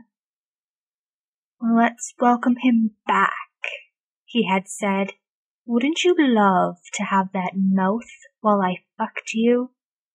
"Let's welcome him back," he had said. "Wouldn't you love to have that mouth while I fucked you?"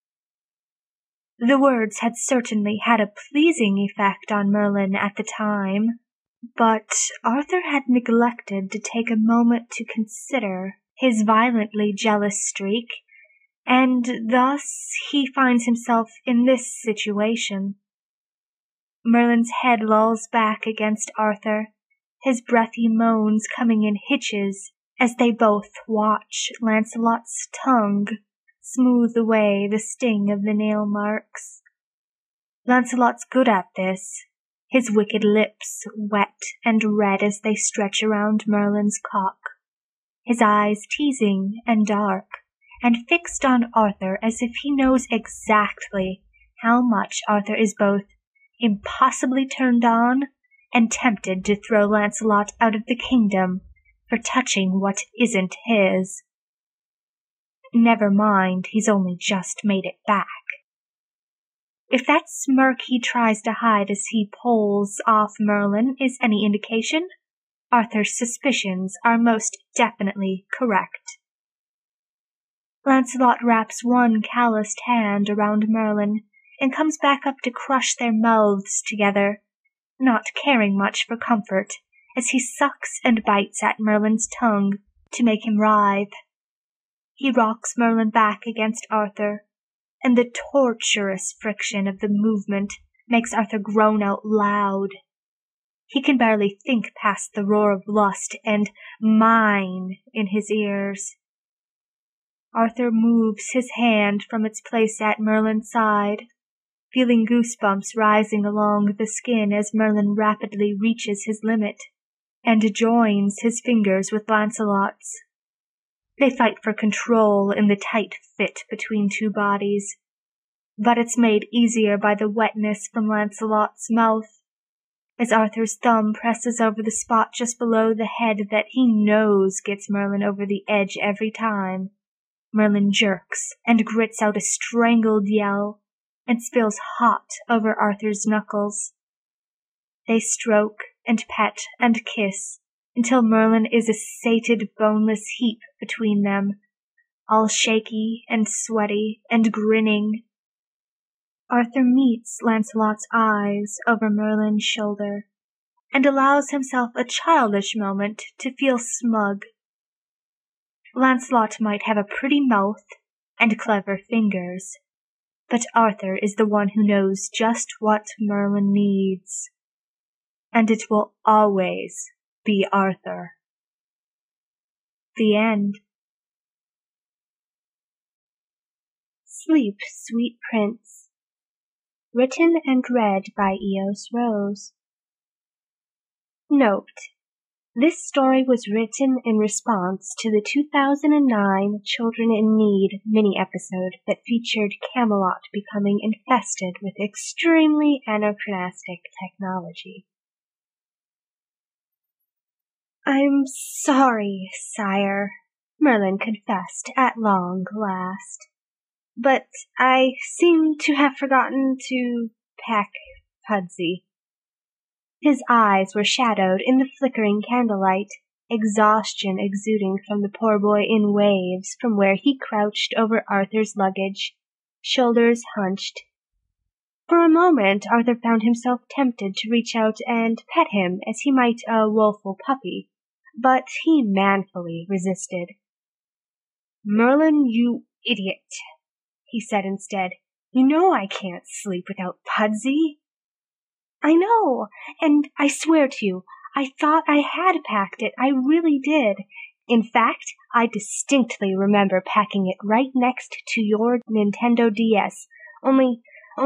The words had certainly had a pleasing effect on Merlin at the time, but Arthur had neglected to take a moment to consider his violently jealous streak, and thus he finds himself in this situation. Merlin's head lolls back against Arthur, his breathy moans coming in hitches as they both watch Lancelot's tongue smooth away the sting of the nail marks. Lancelot's good at this, his wicked lips wet and red as they stretch around Merlin's cock, his eyes teasing and dark, and fixed on Arthur as if he knows exactly how much Arthur is both impossibly turned on and tempted to throw Lancelot out of the kingdom for touching what isn't his. Never mind, he's only just made it back. If that smirk he tries to hide as he pulls off Merlin is any indication, Arthur's suspicions are most definitely correct. Lancelot wraps one calloused hand around Merlin and comes back up to crush their mouths together, not caring much for comfort, as he sucks and bites at Merlin's tongue to make him writhe. He rocks Merlin back against Arthur, and the torturous friction of the movement makes Arthur groan out loud. He can barely think past the roar of lust and mine in his ears. Arthur moves his hand from its place at Merlin's side, feeling goosebumps rising along the skin as Merlin rapidly reaches his limit, and joins his fingers with Lancelot's. They fight for control in the tight fit between two bodies, but it's made easier by the wetness from Lancelot's mouth, as Arthur's thumb presses over the spot just below the head that he knows gets Merlin over the edge every time. Merlin jerks and grits out a strangled yell and spills hot over Arthur's knuckles. They stroke and pet and kiss until Merlin is a sated boneless heap between them, all shaky and sweaty and grinning. Arthur meets Lancelot's eyes over Merlin's shoulder and allows himself a childish moment to feel smug. Lancelot might have a pretty mouth and clever fingers, but Arthur is the one who knows just what Merlin needs, and it will always be Arthur. The end. Sleep, Sweet Prince. Written and read by Eos Rose. Note: this story was written in response to the 2009 Children in Need mini-episode that featured Camelot becoming infested with extremely anachronistic technology. "I'm sorry, sire," Merlin confessed at long last. "But I seem to have forgotten to pack Pudsey." His eyes were shadowed in the flickering candlelight, exhaustion exuding from the poor boy in waves from where he crouched over Arthur's luggage, shoulders hunched. For a moment Arthur found himself tempted to reach out and pet him as he might a woeful puppy, but he manfully resisted. "Merlin, you idiot," he said instead. "You know I can't sleep without Pudsey." "I know, and I swear to you, I thought I had packed it. I really did. In fact, I distinctly remember packing it right next to your Nintendo DS. Only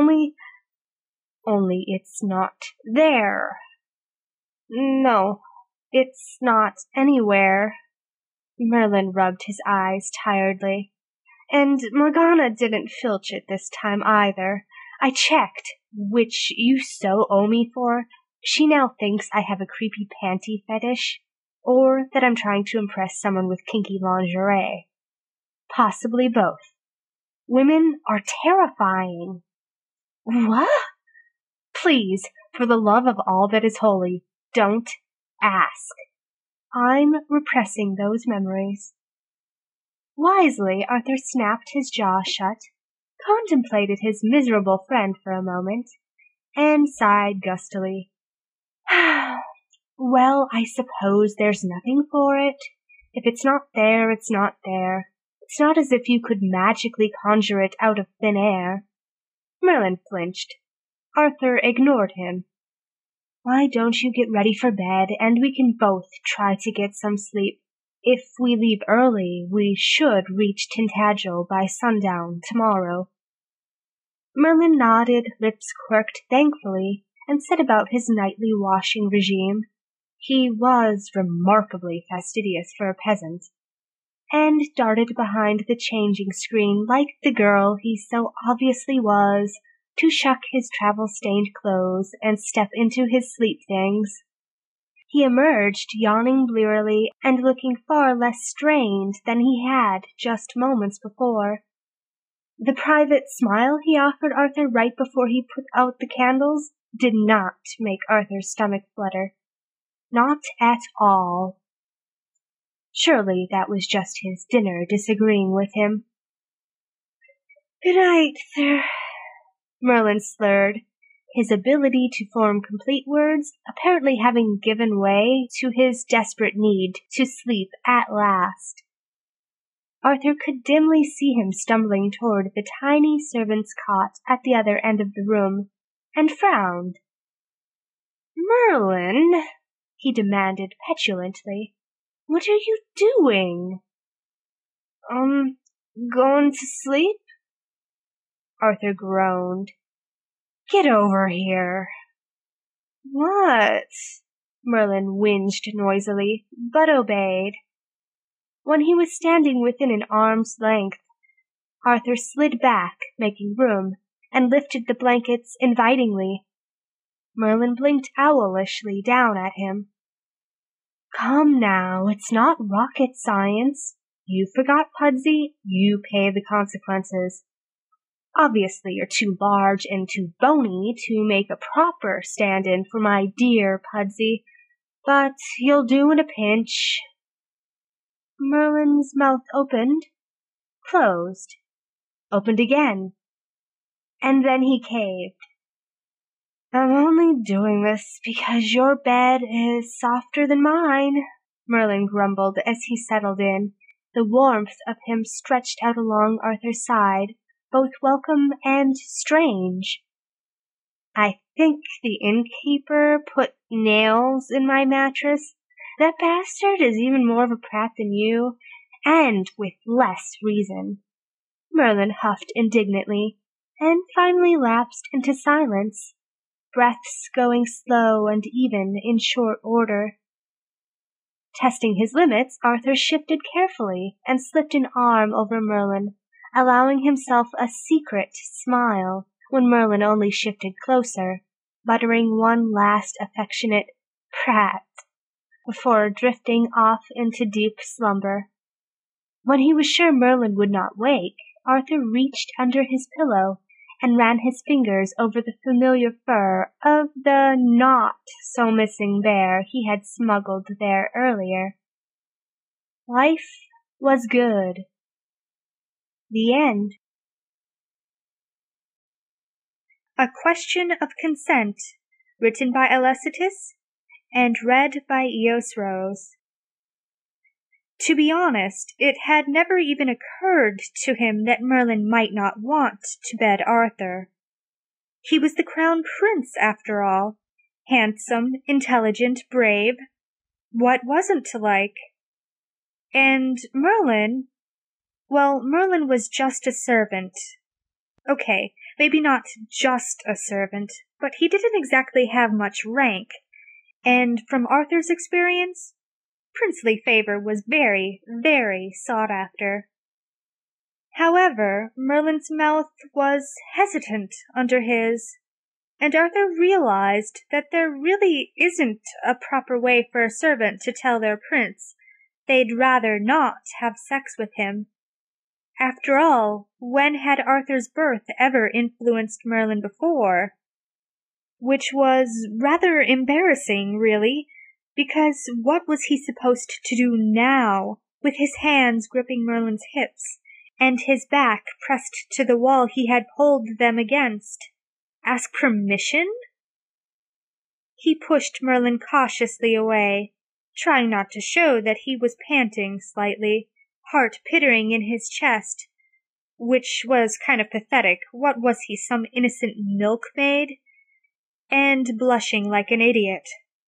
it's not there." "No, it's not anywhere." Merlin rubbed his eyes tiredly. "And Morgana didn't filch it this time either. I checked, which you so owe me for. She now thinks I have a creepy panty fetish, or that I'm trying to impress someone with kinky lingerie. Possibly both. Women are terrifying." "What?" "Please, for the love of all that is holy, don't ask. I'm repressing those memories." Wisely, Arthur snapped his jaw shut, contemplated his miserable friend for a moment, and sighed gustily. "Well, I suppose there's nothing for it. If it's not there, it's not there. It's not as if you could magically conjure it out of thin air." Merlin flinched. Arthur ignored him. "Why don't you get ready for bed, and we can both try to get some sleep. If we leave early, we should reach Tintagel by sundown tomorrow." Merlin nodded, lips quirked thankfully, and set about his nightly washing regime. He was remarkably fastidious for a peasant, and darted behind the changing screen like the girl he so obviously was, to shuck his travel-stained clothes and step into his sleep things. He emerged yawning blearily and looking far less strained than he had just moments before. The private smile he offered Arthur right before he put out the candles did not make Arthur's stomach flutter. Not at all. Surely that was just his dinner disagreeing with him. "Good night, sir," Merlin slurred, his ability to form complete words apparently having given way to his desperate need to sleep at last. Arthur could dimly see him stumbling toward the tiny servant's cot at the other end of the room, and frowned. "Merlin," he demanded petulantly, "what are you doing?" Going to sleep?" Arthur groaned. "Get over here." "What?" Merlin whinged noisily, but obeyed. When he was standing within an arm's length, Arthur slid back, making room, and lifted the blankets invitingly. Merlin blinked owlishly down at him. "Come now, it's not rocket science. You forgot Pudsey, you pay the consequences. Obviously you're too large and too bony to make a proper stand-in for my dear Pudsey, but you'll do in a pinch." Merlin's mouth opened, closed, opened again, and then he caved. "I'm only doing this because your bed is softer than mine," Merlin grumbled as he settled in, the warmth of him stretched out along Arthur's side, both welcome and strange. "I think the innkeeper put nails in my mattress. That bastard is even more of a prat than you, and with less reason." Merlin huffed indignantly, and finally lapsed into silence, breaths going slow and even in short order. Testing his limits, Arthur shifted carefully and slipped an arm over Merlin, allowing himself a secret smile when Merlin only shifted closer, muttering one last affectionate "prat" before drifting off into deep slumber. When he was sure Merlin would not wake, Arthur reached under his pillow and ran his fingers over the familiar fur of the not-so-missing bear he had smuggled there earlier. Life was good. The end. A Question of Consent, written by Elesitus and read by Eos Rose. To be honest, it had never even occurred to him that Merlin might not want to bed Arthur. He was the crown prince, after all. Handsome, intelligent, brave. What wasn't to like? And Merlin? Well, Merlin was just a servant. Okay, maybe not just a servant, but he didn't exactly have much rank. And from Arthur's experience, princely favor was very, very sought after. However, Merlin's mouth was hesitant under his, and Arthur realized that there really isn't a proper way for a servant to tell their prince they'd rather not have sex with him. After all, when had Arthur's birth ever influenced Merlin before? Which was rather embarrassing, really, because what was he supposed to do now, with his hands gripping Merlin's hips, and his back pressed to the wall he had pulled them against? Ask permission? He pushed Merlin cautiously away, trying not to show that he was panting slightly, heart pittering in his chest, which was kind of pathetic. What was he, some innocent milkmaid? And blushing like an idiot.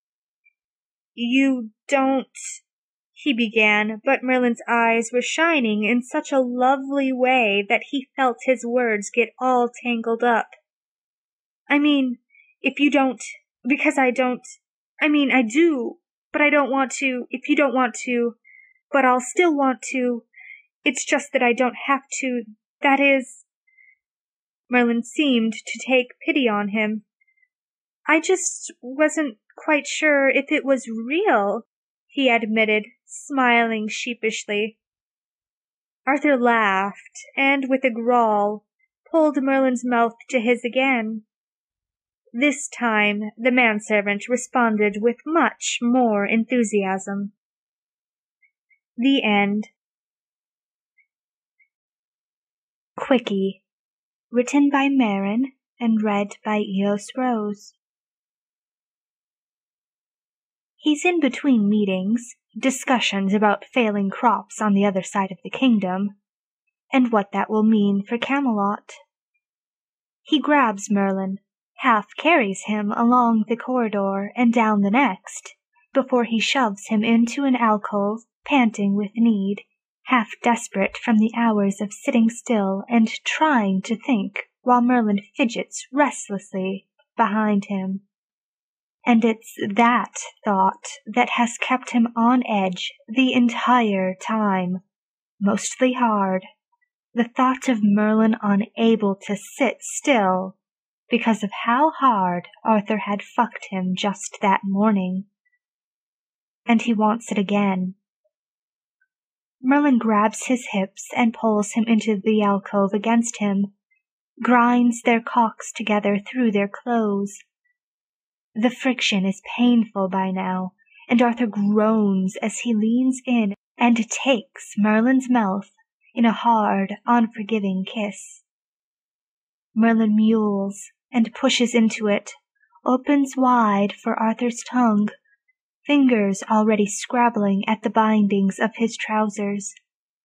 "You don't," he began, but Merlin's eyes were shining in such a lovely way that he felt his words get all tangled up. "I mean, if you don't, because I don't, I mean, I do, but I don't want to, if you don't want to, but I'll still want to. It's just that I don't have to, that is." Merlin seemed to take pity on him. "I just wasn't quite sure if it was real," he admitted, smiling sheepishly. Arthur laughed, and with a growl, pulled Merlin's mouth to his again. This time the manservant responded with much more enthusiasm. The end. Quickie, written by Marin and read by Eos Rose. He's in between meetings, discussions about failing crops on the other side of the kingdom, and what that will mean for Camelot. He grabs Merlin, half carries him along the corridor and down the next, before he shoves him into an alcove, panting with need, half desperate from the hours of sitting still and trying to think, while Merlin fidgets restlessly behind him. and it's that thought that has kept him on edge the entire time, mostly hard. The thought of Merlin unable to sit still because of how hard Arthur had fucked him just that morning. And he wants it again. Merlin grabs his hips and pulls him into the alcove against him, grinds their cocks together through their clothes. The friction is painful by now, and Arthur groans as he leans in and takes Merlin's mouth in a hard, unforgiving kiss. Merlin mewls and pushes into it, opens wide for Arthur's tongue, fingers already scrabbling at the bindings of his trousers.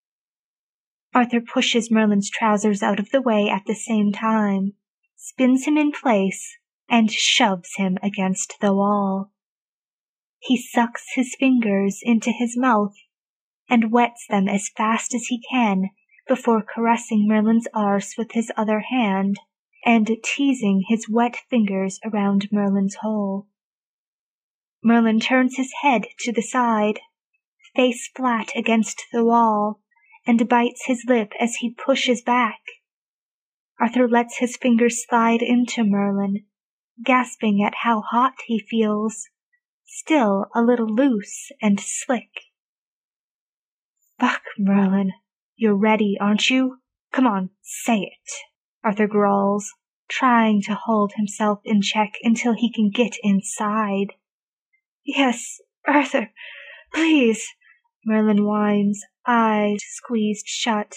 Arthur pushes Merlin's trousers out of the way at the same time, spins him in place, and shoves him against the wall. He sucks his fingers into his mouth and wets them as fast as he can before caressing Merlin's arse with his other hand and teasing his wet fingers around Merlin's hole. Merlin turns his head to the side, face flat against the wall, and bites his lip as he pushes back. Arthur lets his fingers slide into Merlin, gasping at how hot he feels, still a little loose and slick. "Fuck, Merlin. You're ready, aren't you? Come on, say it," Arthur growls, trying to hold himself in check until he can get inside. "Yes, Arthur, please," Merlin whines, eyes squeezed shut.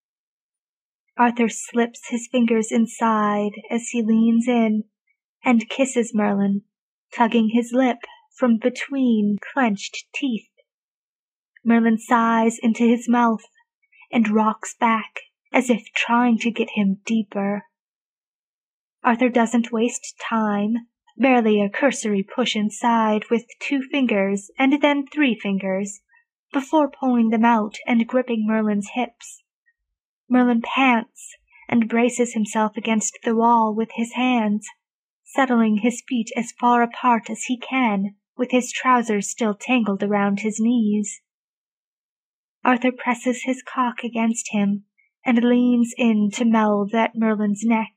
Arthur slips his fingers inside as he leans in and kisses Merlin, tugging his lip from between clenched teeth. Merlin sighs into his mouth and rocks back as if trying to get him deeper. Arthur doesn't waste time, barely a cursory push inside with 2 fingers and then 3 fingers, before pulling them out and gripping Merlin's hips. Merlin pants and braces himself against the wall with his hands, settling his feet as far apart as he can, with his trousers still tangled around his knees. Arthur presses his cock against him and leans in to meld at Merlin's neck.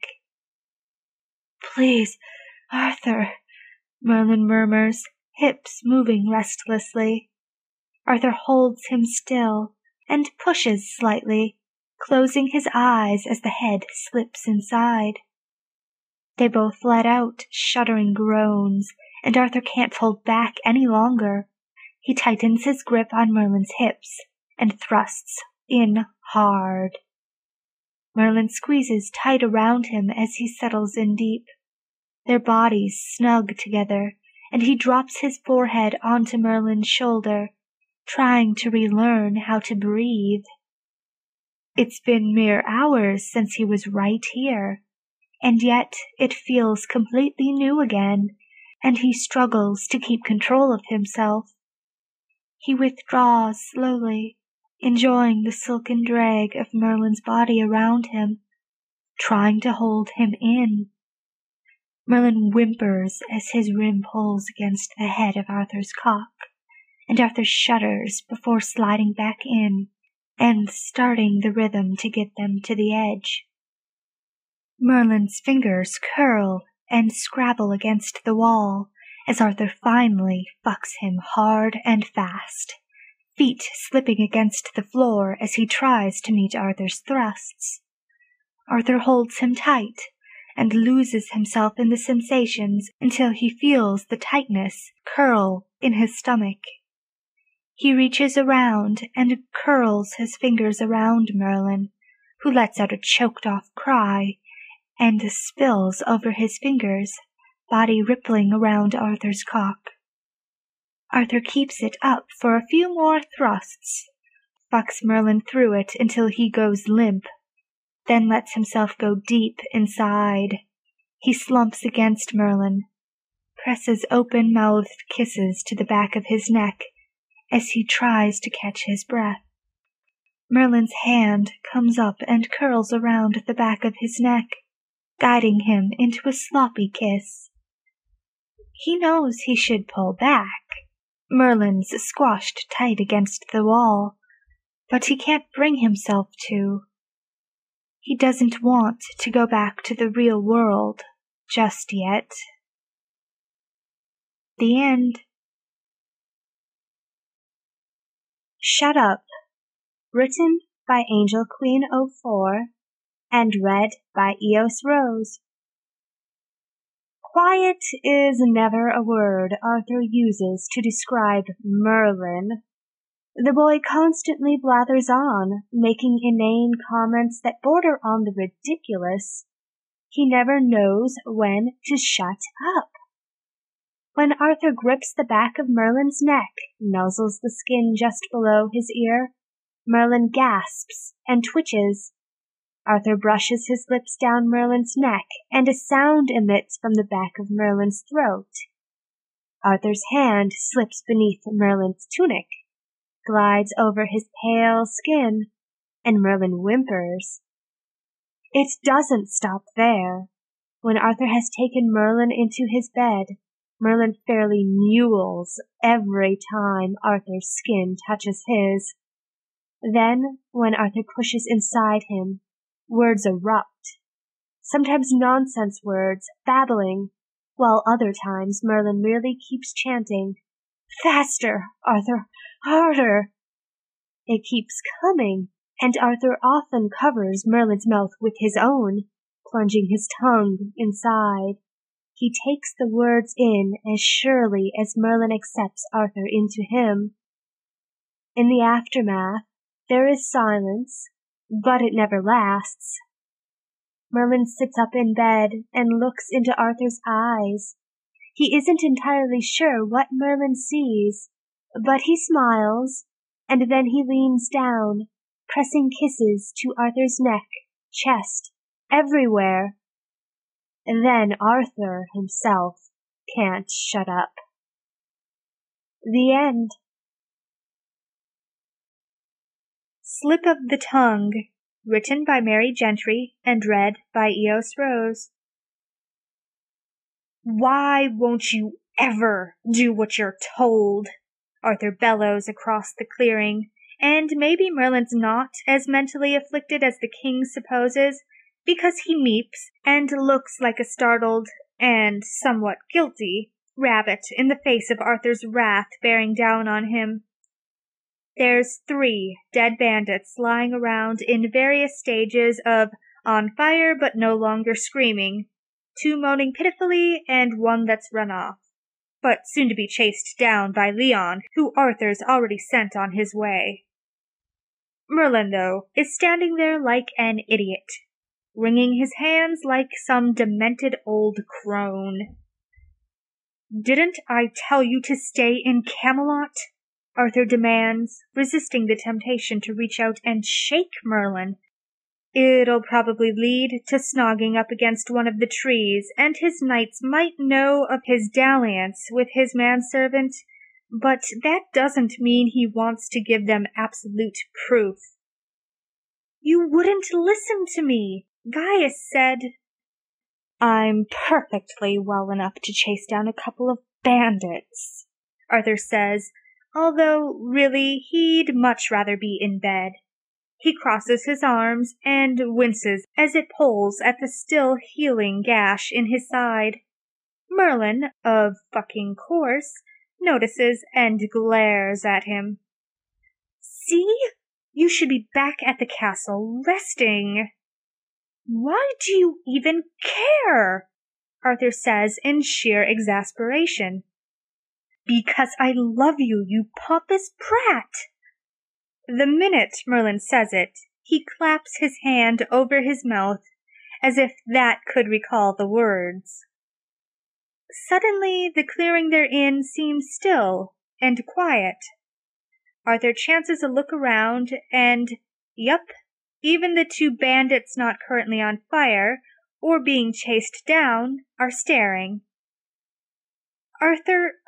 "Please, Arthur," Merlin murmurs, hips moving restlessly. Arthur holds him still and pushes slightly, closing his eyes as the head slips inside. They both let out shuddering groans, and Arthur can't hold back any longer. He tightens his grip on Merlin's hips and thrusts in hard. Merlin squeezes tight around him as he settles in deep. Their bodies snug together, and he drops his forehead onto Merlin's shoulder, trying to relearn how to breathe. It's been mere hours since he was right here, and yet it feels completely new again, and he struggles to keep control of himself. He withdraws slowly, enjoying the silken drag of Merlin's body around him, trying to hold him in. Merlin whimpers as his rim pulls against the head of Arthur's cock, and Arthur shudders before sliding back in and starting the rhythm to get them to the edge. Merlin's fingers curl and scrabble against the wall as Arthur finally fucks him hard and fast, feet slipping against the floor as he tries to meet Arthur's thrusts. Arthur holds him tight and loses himself in the sensations until he feels the tightness curl in his stomach. He reaches around and curls his fingers around Merlin, who lets out a choked-off cry and spills over his fingers, body rippling around Arthur's cock. Arthur keeps it up for a few more thrusts, fucks Merlin through it until he goes limp, then lets himself go deep inside. He slumps against Merlin, presses open-mouthed kisses to the back of his neck as he tries to catch his breath. Merlin's hand comes up and curls around the back of his neck, guiding him into a sloppy kiss. He knows he should pull back. Merlin's squashed tight against the wall, but he can't bring himself to. He doesn't want to go back to the real world just yet. The end. Shut Up, written by Angel Queen 04 and read by Eos Rose. Quiet is never a word Arthur uses to describe Merlin. The boy constantly blathers on, making inane comments that border on the ridiculous. He never knows when to shut up. When Arthur grips the back of Merlin's neck, nuzzles the skin just below his ear, Merlin gasps and twitches. Arthur brushes his lips down Merlin's neck, and a sound emits from the back of Merlin's throat. Arthur's hand slips beneath Merlin's tunic, glides over his pale skin, and Merlin whimpers. It doesn't stop there. When Arthur has taken Merlin into his bed, Merlin fairly mewls every time Arthur's skin touches his. Then, when Arthur pushes inside him, words erupt. Sometimes nonsense words, babbling, while other times Merlin merely keeps chanting, "Faster, Arthur, harder!" It keeps coming, and Arthur often covers Merlin's mouth with his own, plunging his tongue inside. He takes the words in as surely as Merlin accepts Arthur into him. In the aftermath, there is silence, but it never lasts. Merlin sits up in bed and looks into Arthur's eyes. He isn't entirely sure what Merlin sees, but he smiles, and then he leans down, pressing kisses to Arthur's neck, chest, everywhere. And then Arthur himself can't shut up. The end. Slip of the Tongue, written by Mary Gentry and read by Eos Rose. Why won't you ever do what you're told? Arthur bellows across the clearing, and maybe Merlin's not as mentally afflicted as the king supposes, because he meeps and looks like a startled and somewhat guilty rabbit in the face of Arthur's wrath bearing down on him. There's 3 dead bandits lying around in various stages of on fire but no longer screaming, 2 moaning pitifully and 1 that's run off, but soon to be chased down by Leon, who Arthur's already sent on his way. Merlin, though, is standing there like an idiot, wringing his hands like some demented old crone. "Didn't I tell you to stay in Camelot?" Arthur demands, resisting the temptation to reach out and shake Merlin. It'll probably lead to snogging up against one of the trees, and his knights might know of his dalliance with his manservant, but that doesn't mean he wants to give them absolute proof. "You wouldn't listen to me," Gaius said. "I'm perfectly well enough to chase down a couple of bandits," Arthur says, although really he'd much rather be in bed. He crosses his arms and winces as it pulls at the still healing gash in his side. Merlin, of fucking course, notices and glares at him. "See? You should be back at the castle, resting." "Why do you even care?" Arthur says in sheer exasperation. "Because I love you, you pompous brat." The minute Merlin says it, he claps his hand over his mouth, as if that could recall the words. Suddenly, the clearing they're in seems still and quiet. Arthur chances a look around, and, yup, even the 2 bandits not currently on fire, or being chased down, are staring. "Arthur,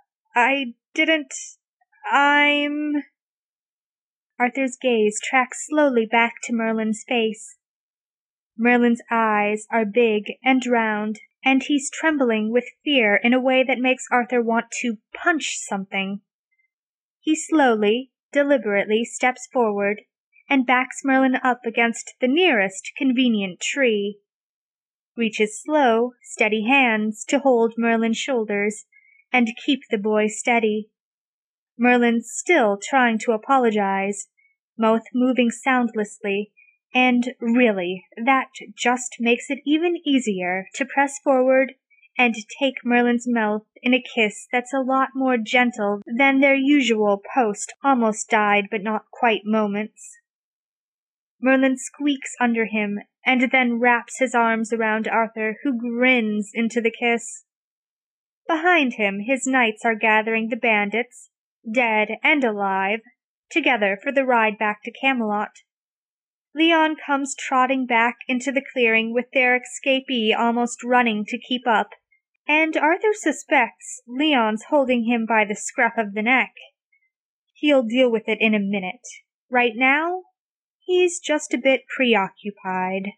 Arthur's gaze tracks slowly back to Merlin's face. Merlin's eyes are big and round, and he's trembling with fear in a way that makes Arthur want to punch something. He slowly, deliberately steps forward and backs Merlin up against the nearest convenient tree, reaches slow, steady hands to hold Merlin's shoulders and keep the boy steady. Merlin's still trying to apologize, mouth moving soundlessly, and really, that just makes it even easier to press forward and take Merlin's mouth in a kiss that's a lot more gentle than their usual post-almost-died but not quite moments. Merlin squeaks under him and then wraps his arms around Arthur, who grins into the kiss. Behind him, his knights are gathering the bandits, dead and alive, together for the ride back to Camelot. Leon comes trotting back into the clearing with their escapee almost running to keep up, and Arthur suspects Leon's holding him by the scruff of the neck. He'll deal with it in a minute. Right now, he's just a bit preoccupied.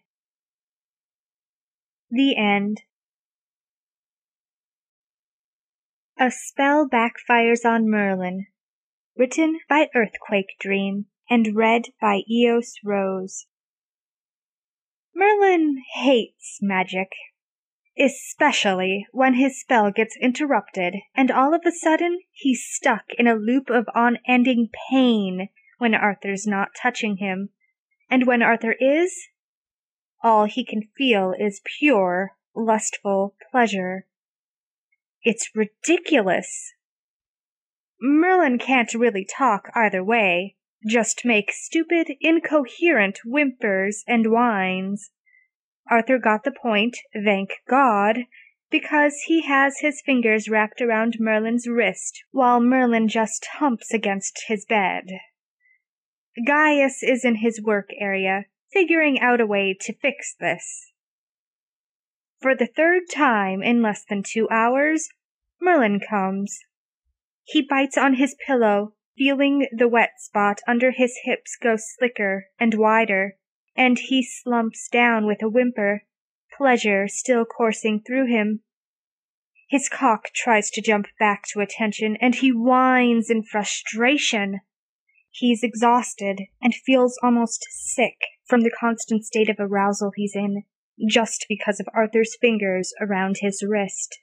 The end. A Spell Backfires on Merlin. Written by Earthquake Dream and read by Eos Rose. Merlin hates magic, especially when his spell gets interrupted and all of a sudden he's stuck in a loop of unending pain when Arthur's not touching him, and when Arthur is, all he can feel is pure, lustful pleasure. It's ridiculous. Merlin can't really talk either way, just make stupid, incoherent whimpers and whines. Arthur got the point, thank God, because he has his fingers wrapped around Merlin's wrist while Merlin just humps against his bed. Gaius is in his work area, figuring out a way to fix this. For the third time in less than 2 hours, Merlin comes. He bites on his pillow, feeling the wet spot under his hips go slicker and wider, and he slumps down with a whimper, pleasure still coursing through him. His cock tries to jump back to attention, and he whines in frustration. He's exhausted and feels almost sick from the constant state of arousal he's in, just because of Arthur's fingers around his wrist.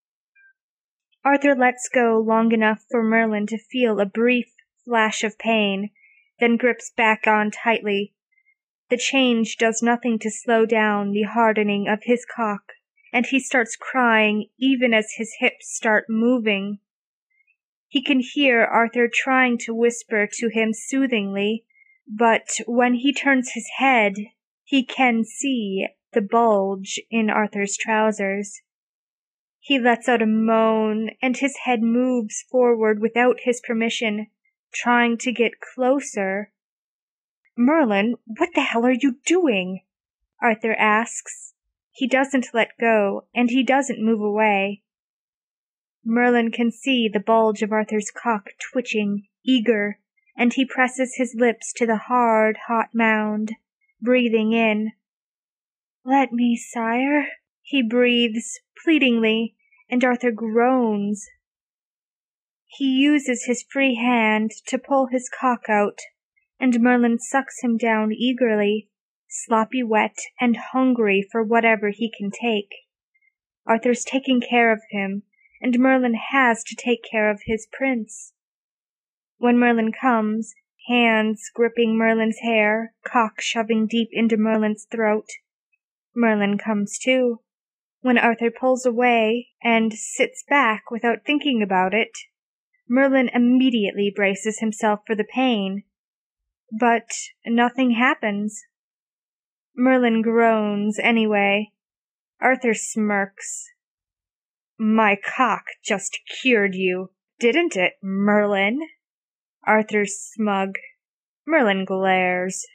Arthur lets go long enough for Merlin to feel a brief flash of pain, then grips back on tightly. The change does nothing to slow down the hardening of his cock, and he starts crying even as his hips start moving. He can hear Arthur trying to whisper to him soothingly, but when he turns his head, he can see the bulge in Arthur's trousers. He lets out a moan, and his head moves forward without his permission, trying to get closer. "Merlin, what the hell are you doing?" Arthur asks. He doesn't let go, and he doesn't move away. Merlin can see the bulge of Arthur's cock twitching, eager, and he presses his lips to the hard, hot mound, breathing in. "Let me, sire," he breathes, pleadingly, and Arthur groans. He uses his free hand to pull his cock out, and Merlin sucks him down eagerly, sloppy wet and hungry for whatever he can take. Arthur's taking care of him, and Merlin has to take care of his prince. When Merlin comes, hands gripping Merlin's hair, cock shoving deep into Merlin's throat, Merlin comes too. When Arthur pulls away and sits back without thinking about it, Merlin immediately braces himself for the pain. But nothing happens. Merlin groans anyway. Arthur smirks. "My cock just cured you, didn't it, Merlin?" Arthur's smug. Merlin glares.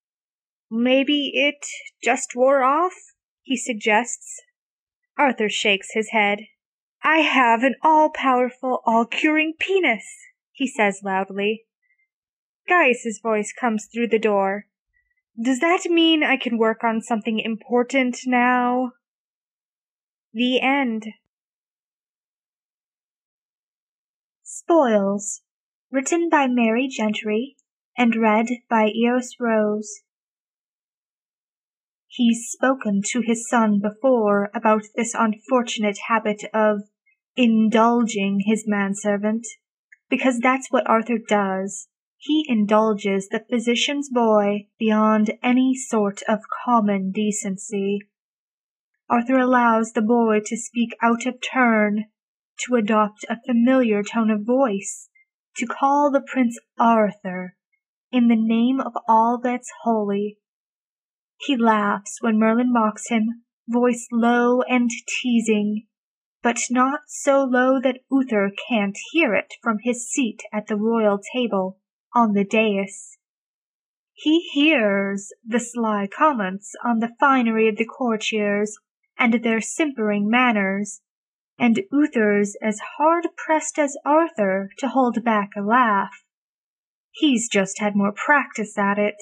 "Maybe it just wore off?" he suggests. Arthur shakes his head. "I have an all-powerful, all-curing penis," he says loudly. Gaius's voice comes through the door. "Does that mean I can work on something important now?" The End. Spoils, written by Mary Gentry and read by Eos Rose. He's spoken to his son before about this unfortunate habit of indulging his manservant, because that's what Arthur does. He indulges the physician's boy beyond any sort of common decency. Arthur allows the boy to speak out of turn, to adopt a familiar tone of voice, to call the prince Arthur, in the name of all that's holy. He laughs when Merlin mocks him, voice low and teasing, but not so low that Uther can't hear it from his seat at the royal table on the dais. He hears the sly comments on the finery of the courtiers and their simpering manners, and Uther's as hard-pressed as Arthur to hold back a laugh. He's just had more practice at it.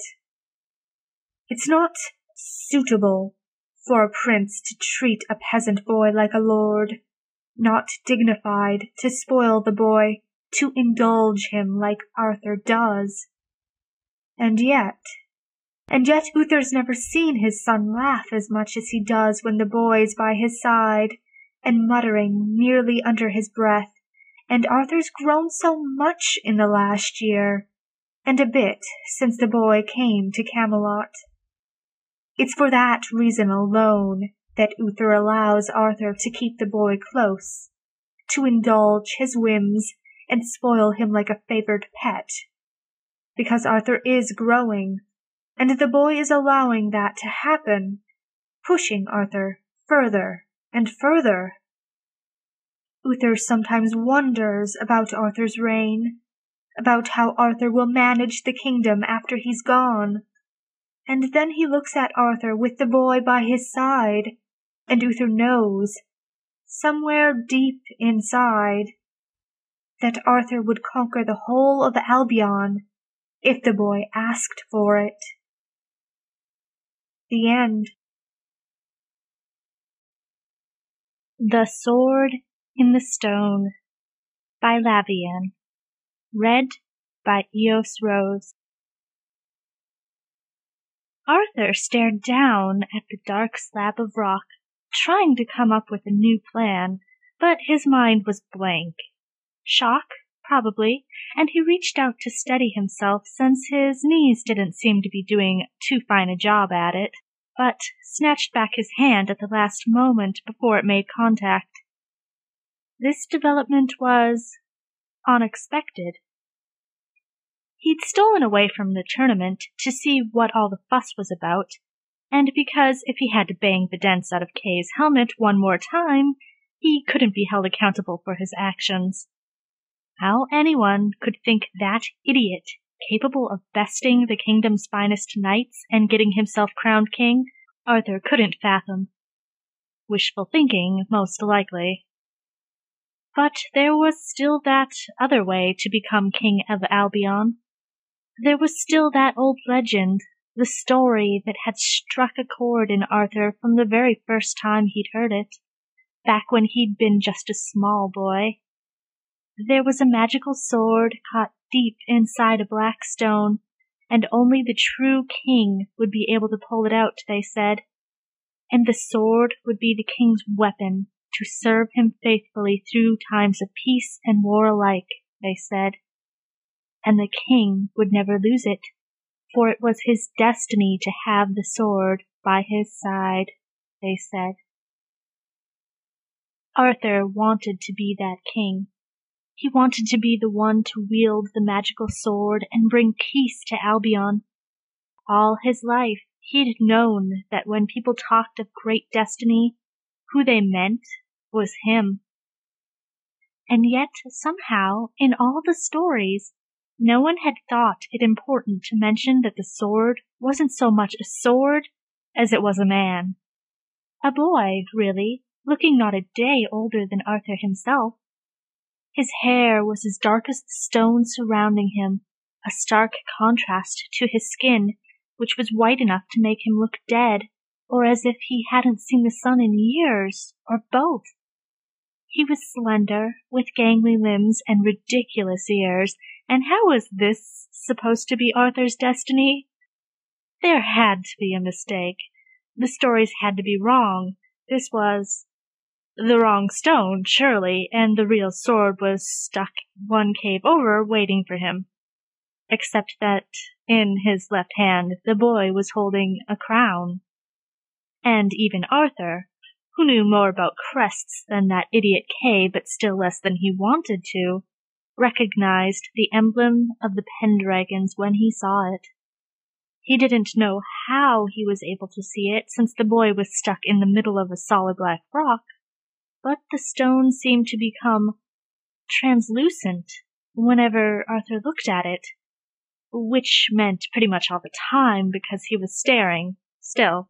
It's not suitable for a prince to treat a peasant boy like a lord, not dignified to spoil the boy, to indulge him like Arthur does. And yet Uther's never seen his son laugh as much as he does when the boy's by his side, and muttering nearly under his breath, and Arthur's grown so much in the last year, and a bit since the boy came to Camelot. It's for that reason alone that Uther allows Arthur to keep the boy close, to indulge his whims and spoil him like a favored pet, because Arthur is growing, and the boy is allowing that to happen, pushing Arthur further and further. Uther sometimes wonders about Arthur's reign, about how Arthur will manage the kingdom after he's gone. And then he looks at Arthur with the boy by his side, and Uther knows, somewhere deep inside, that Arthur would conquer the whole of Albion if the boy asked for it. The End. The Sword in the Stone by Lavian. Read by Eos Rose. Arthur stared down at the dark slab of rock, trying to come up with a new plan, but his mind was blank. Shock, probably, and he reached out to steady himself since his knees didn't seem to be doing too fine a job at it, but snatched back his hand at the last moment before it made contact. This development was unexpected. He'd stolen away from the tournament to see what all the fuss was about, and because if he had to bang the dents out of Kay's helmet one more time, he couldn't be held accountable for his actions. How anyone could think that idiot capable of besting the kingdom's finest knights and getting himself crowned king, Arthur couldn't fathom. Wishful thinking, most likely. But there was still that other way to become king of Albion. There was still that old legend, the story that had struck a chord in Arthur from the very first time he'd heard it, back when he'd been just a small boy. There was a magical sword caught deep inside a black stone, and only the true king would be able to pull it out, they said. And the sword would be the king's weapon to serve him faithfully through times of peace and war alike, they said. And the king would never lose it, for it was his destiny to have the sword by his side, they said. Arthur wanted to be that king. He wanted to be the one to wield the magical sword and bring peace to Albion. All his life he'd known that when people talked of great destiny, who they meant was him. And yet, somehow, in all the stories, no one had thought it important to mention that the sword wasn't so much a sword as it was a man. A boy, really, looking not a day older than Arthur himself. His hair was as dark as the stone surrounding him, a stark contrast to his skin, which was white enough to make him look dead, or as if he hadn't seen the sun in years, or both. He was slender, with gangly limbs and ridiculous ears, and how was this supposed to be Arthur's destiny? There had to be a mistake. The stories had to be wrong. This was the wrong stone, surely, and the real sword was stuck one cave over, waiting for him. Except that in his left hand the boy was holding a crown. And even Arthur, who knew more about crests than that idiot Kay, but still less than he wanted to, recognized the emblem of the Pendragons when he saw it. He didn't know how he was able to see it, since the boy was stuck in the middle of a solid black rock, but the stone seemed to become translucent whenever Arthur looked at it, which meant pretty much all the time because he was staring. Still,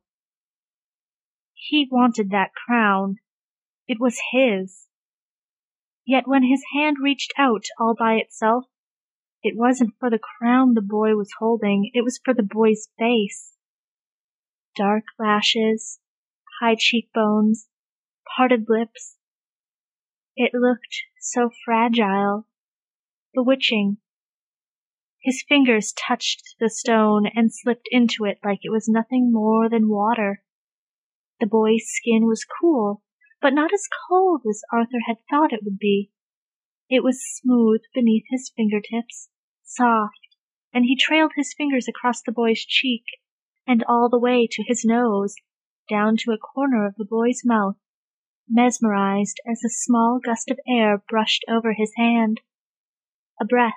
he wanted that crown. It was his. Yet when his hand reached out all by itself, it wasn't for the crown the boy was holding, it was for the boy's face. Dark lashes, high cheekbones, parted lips. It looked so fragile, bewitching. His fingers touched the stone and slipped into it like it was nothing more than water. The boy's skin was cool, but not as cold as Arthur had thought it would be. It was smooth beneath his fingertips, soft, and he trailed his fingers across the boy's cheek and all the way to his nose, down to a corner of the boy's mouth, mesmerized as a small gust of air brushed over his hand. A breath.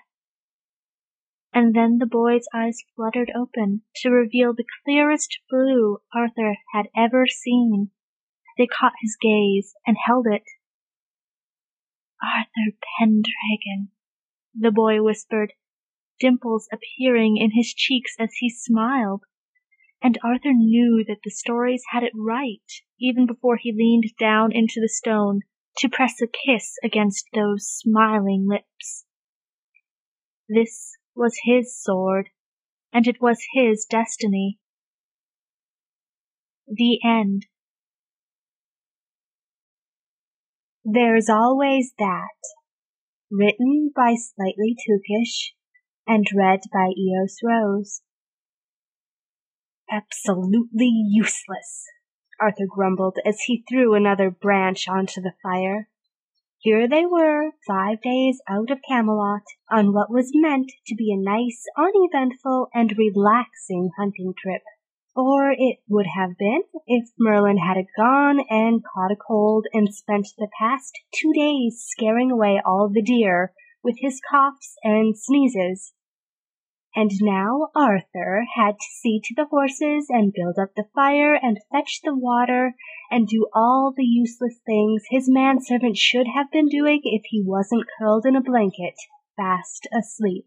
And then the boy's eyes fluttered open to reveal the clearest blue Arthur had ever seen. They caught his gaze and held it. "Arthur Pendragon," the boy whispered, dimples appearing in his cheeks as he smiled. And Arthur knew that the stories had it right, even before he leaned down into the stone to press a kiss against those smiling lips. This was his sword, and it was his destiny. The end. There's Always That, written by Slightly Tookish and read by Eos Rose. "Absolutely useless," Arthur grumbled as he threw another branch onto the fire. Here they were, 5 days out of Camelot, on what was meant to be a nice, uneventful, and relaxing hunting trip. Or it would have been if Merlin had gone and caught a cold and spent the past 2 days scaring away all the deer with his coughs and sneezes. And now Arthur had to see to the horses and build up the fire and fetch the water and do all the useless things his manservant should have been doing if he wasn't curled in a blanket, fast asleep.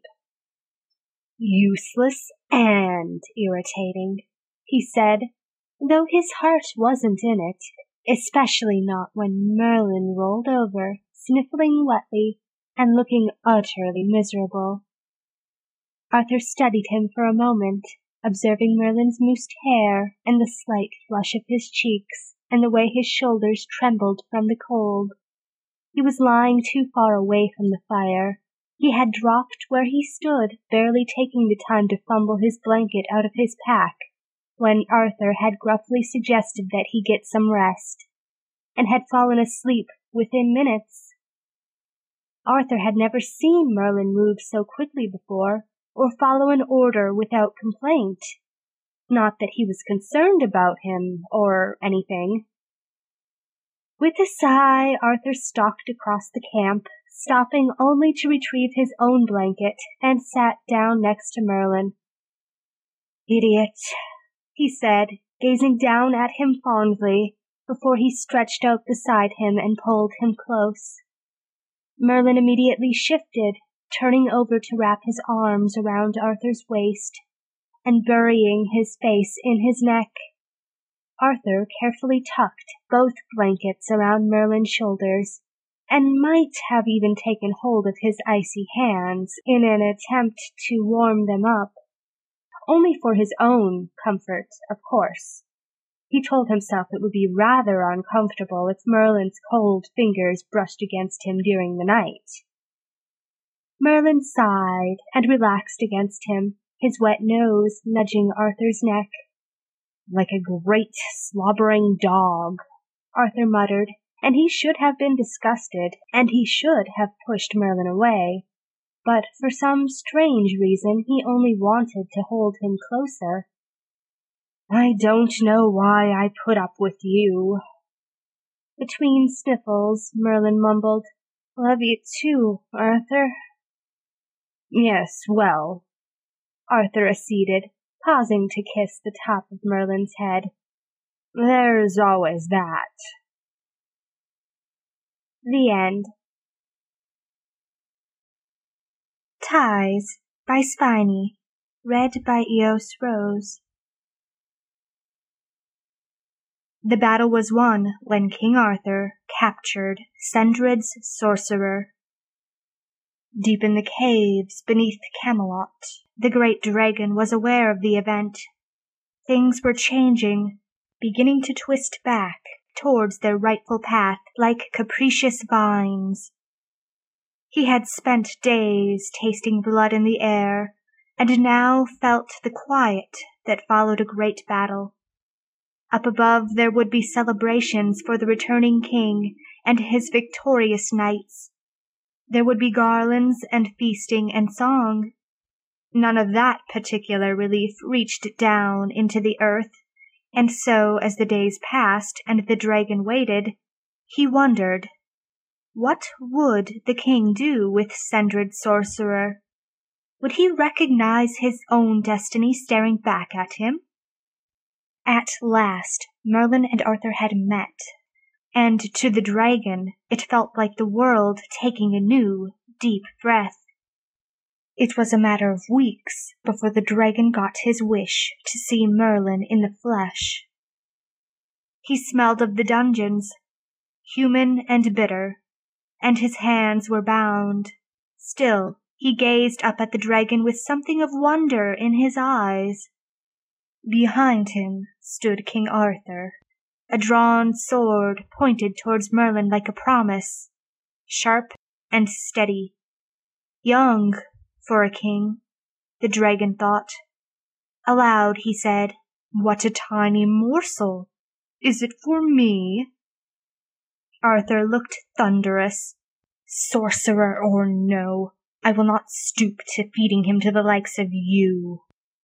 Useless and irritating, he said, though his heart wasn't in it, especially not when Merlin rolled over, sniffling wetly and looking utterly miserable. Arthur studied him for a moment, observing Merlin's moosed hair and the slight flush of his cheeks and the way his shoulders trembled from the cold. He was lying too far away from the fire. He had dropped where he stood, barely taking the time to fumble his blanket out of his pack, when Arthur had gruffly suggested that he get some rest, and had fallen asleep within minutes. Arthur had never seen Merlin move so quickly before, or follow an order without complaint. Not that he was concerned about him, or anything. With a sigh, Arthur stalked across the camp, stopping only to retrieve his own blanket, and sat down next to Merlin. "Idiot," he said, gazing down at him fondly, before he stretched out beside him and pulled him close. Merlin immediately shifted, turning over to wrap his arms around Arthur's waist, and burying his face in his neck. Arthur carefully tucked both blankets around Merlin's shoulders, and might have even taken hold of his icy hands in an attempt to warm them up. Only for his own comfort, of course. He told himself it would be rather uncomfortable if Merlin's cold fingers brushed against him during the night. Merlin sighed and relaxed against him, his wet nose nudging Arthur's neck. "Like a great slobbering dog," Arthur muttered, and he should have been disgusted, and he should have pushed Merlin away. But for some strange reason he only wanted to hold him closer. "I don't know why I put up with you." Between sniffles, Merlin mumbled, "Love you too, Arthur." "Yes, well," Arthur acceded, pausing to kiss the top of Merlin's head. "There's always that." The end. Ties by Spiny, read by Eos Rose. The battle was won when King Arthur captured Cendrid's sorcerer. Deep in the caves beneath Camelot, the great dragon was aware of the event. Things were changing, beginning to twist back towards their rightful path like capricious vines. He had spent days tasting blood in the air, and now felt the quiet that followed a great battle. Up above there would be celebrations for the returning king and his victorious knights. There would be garlands and feasting and song. None of that particular relief reached down into the earth, and so as the days passed and the dragon waited, he wondered, what would the king do with Cendrid's sorcerer? Would he recognize his own destiny staring back at him? At last, Merlin and Arthur had met, and to the dragon it felt like the world taking a new, deep breath. It was a matter of weeks before the dragon got his wish to see Merlin in the flesh. He smelled of the dungeons, human and bitter, and his hands were bound. Still, he gazed up at the dragon with something of wonder in his eyes. Behind him stood King Arthur, a drawn sword pointed towards Merlin like a promise, sharp and steady. Young for a king, the dragon thought. Aloud he said, "What a tiny morsel! Is it for me?" Arthur looked thunderous. "Sorcerer or no, I will not stoop to feeding him to the likes of you."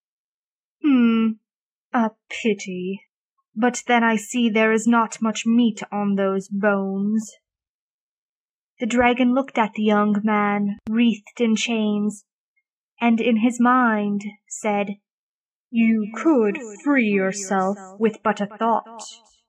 A pity. But then I see there is not much meat on those bones." The dragon looked at the young man, wreathed in chains, and in his mind said, "You could free yourself with but a thought."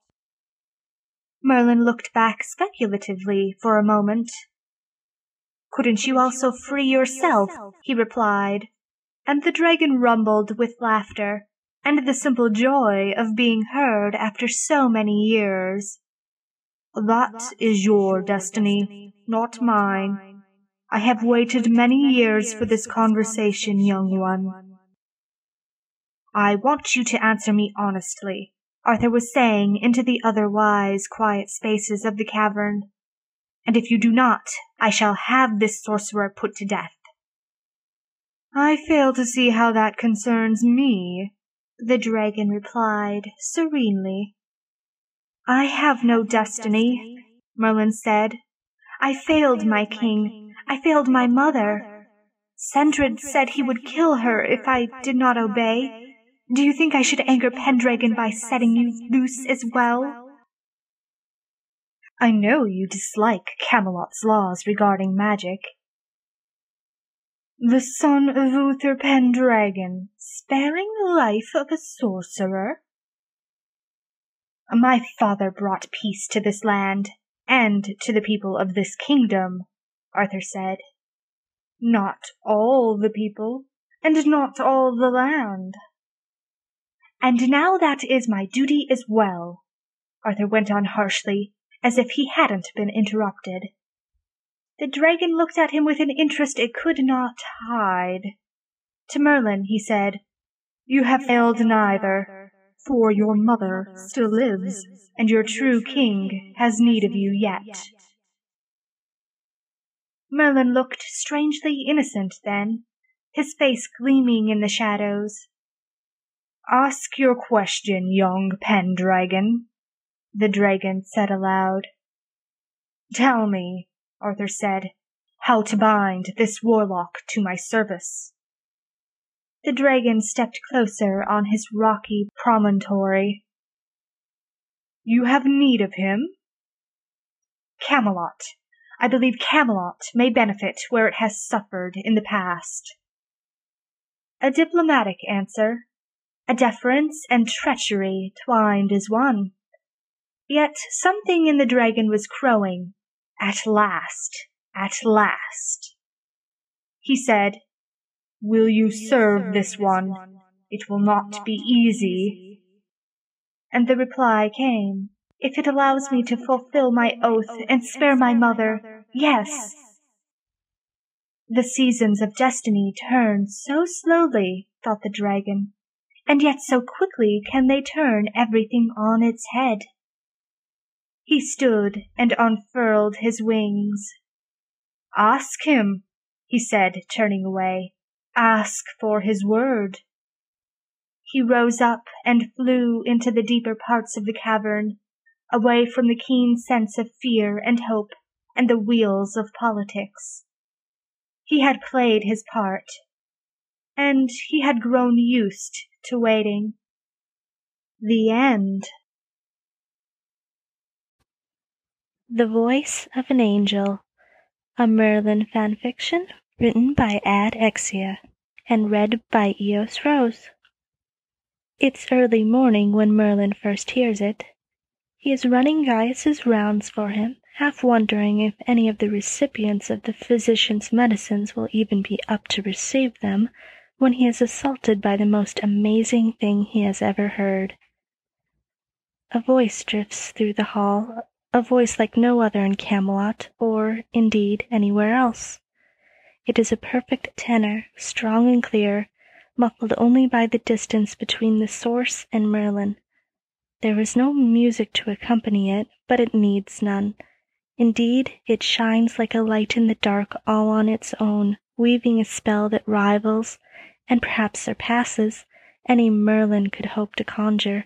Merlin looked back speculatively for a moment. "Couldn't you also free yourself?" he replied, and the dragon rumbled with laughter, and the simple joy of being heard after so many years. "That is your destiny, not mine. I have waited many years for this conversation, young one." "I want you to answer me honestly," Arthur was saying into the otherwise quiet spaces of the cavern. "And if you do not, I shall have this sorcerer put to death." "I fail to see how that concerns me," the dragon replied serenely. "I have no destiny," Merlin said. "I failed my king. I failed my mother. Cendrid said he would kill her if I did not obey. Do you think I should anger Pendragon by setting you loose as well?" "I know you dislike Camelot's laws regarding magic." "The son of Uther Pendragon, sparing the life of a sorcerer?" "My father brought peace to this land, and to the people of this kingdom," Arthur said. "Not all the people, and not all the land." "And now that is my duty as well," Arthur went on harshly, as if he hadn't been interrupted. The dragon looked at him with an interest it could not hide. To Merlin he said, "You have failed neither, for your mother still lives, and your true king has need of you yet." Merlin looked strangely innocent then, his face gleaming in the shadows. "Ask your question, young Pendragon," the dragon said aloud. "Tell me," Arthur said, "how to bind this warlock to my service." The dragon stepped closer on his rocky promontory. "You have need of him?" "Camelot. I believe Camelot may benefit where it has suffered in the past." A diplomatic answer, a deference and treachery twined as one. Yet something in the dragon was crowing. At last, at last. He said, "Will you serve this one? It will not be easy." And the reply came, "If it allows me to fulfill my oath and spare my mother, yes." The seasons of destiny turn so slowly, thought the dragon, and yet so quickly can they turn everything on its head. He stood and unfurled his wings. "Ask him," he said, turning away. "Ask for his word." He rose up and flew into the deeper parts of the cavern, away from the keen sense of fear and hope and the wheels of politics. He had played his part, and he had grown used to waiting. The end. The Voice of an Angel, a Merlin fanfiction written by Ad Exia and read by Eos Rose. It's early morning when Merlin first hears it. He is running Gaius's rounds for him, half wondering if any of the recipients of the physician's medicines will even be up to receive them, when he is assaulted by the most amazing thing he has ever heard. A voice drifts through the hall, a voice like no other in Camelot, or, indeed, anywhere else. It is a perfect tenor, strong and clear, muffled only by the distance between the source and Merlin. There is no music to accompany it, but it needs none. Indeed, it shines like a light in the dark all on its own, weaving a spell that rivals, and perhaps surpasses, any Merlin could hope to conjure.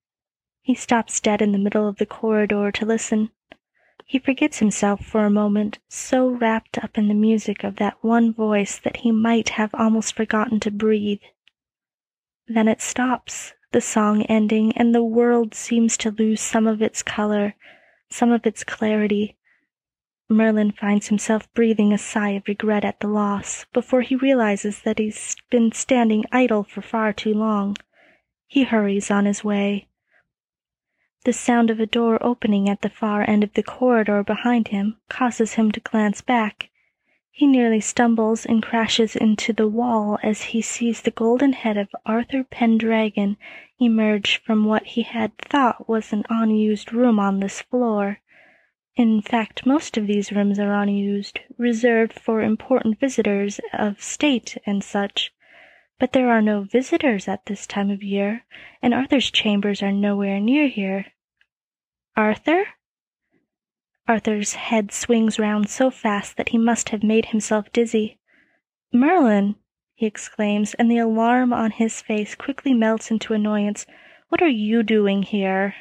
He stops dead in the middle of the corridor to listen. He forgets himself for a moment, so wrapped up in the music of that one voice that he might have almost forgotten to breathe. Then it stops, the song ending, and the world seems to lose some of its color, some of its clarity. Merlin finds himself breathing a sigh of regret at the loss, before he realizes that he's been standing idle for far too long. He hurries on his way. The sound of a door opening at the far end of the corridor behind him causes him to glance back. He nearly stumbles and crashes into the wall as he sees the golden head of Arthur Pendragon emerge from what he had thought was an unused room on this floor. In fact, most of these rooms are unused, reserved for important visitors of state and such. But there are no visitors at this time of year, and Arthur's chambers are nowhere near here. Arthur? Arthur's head swings round so fast that he must have made himself dizzy. "Merlin!" he exclaims, and the alarm on his face quickly melts into annoyance. "What are you doing here?"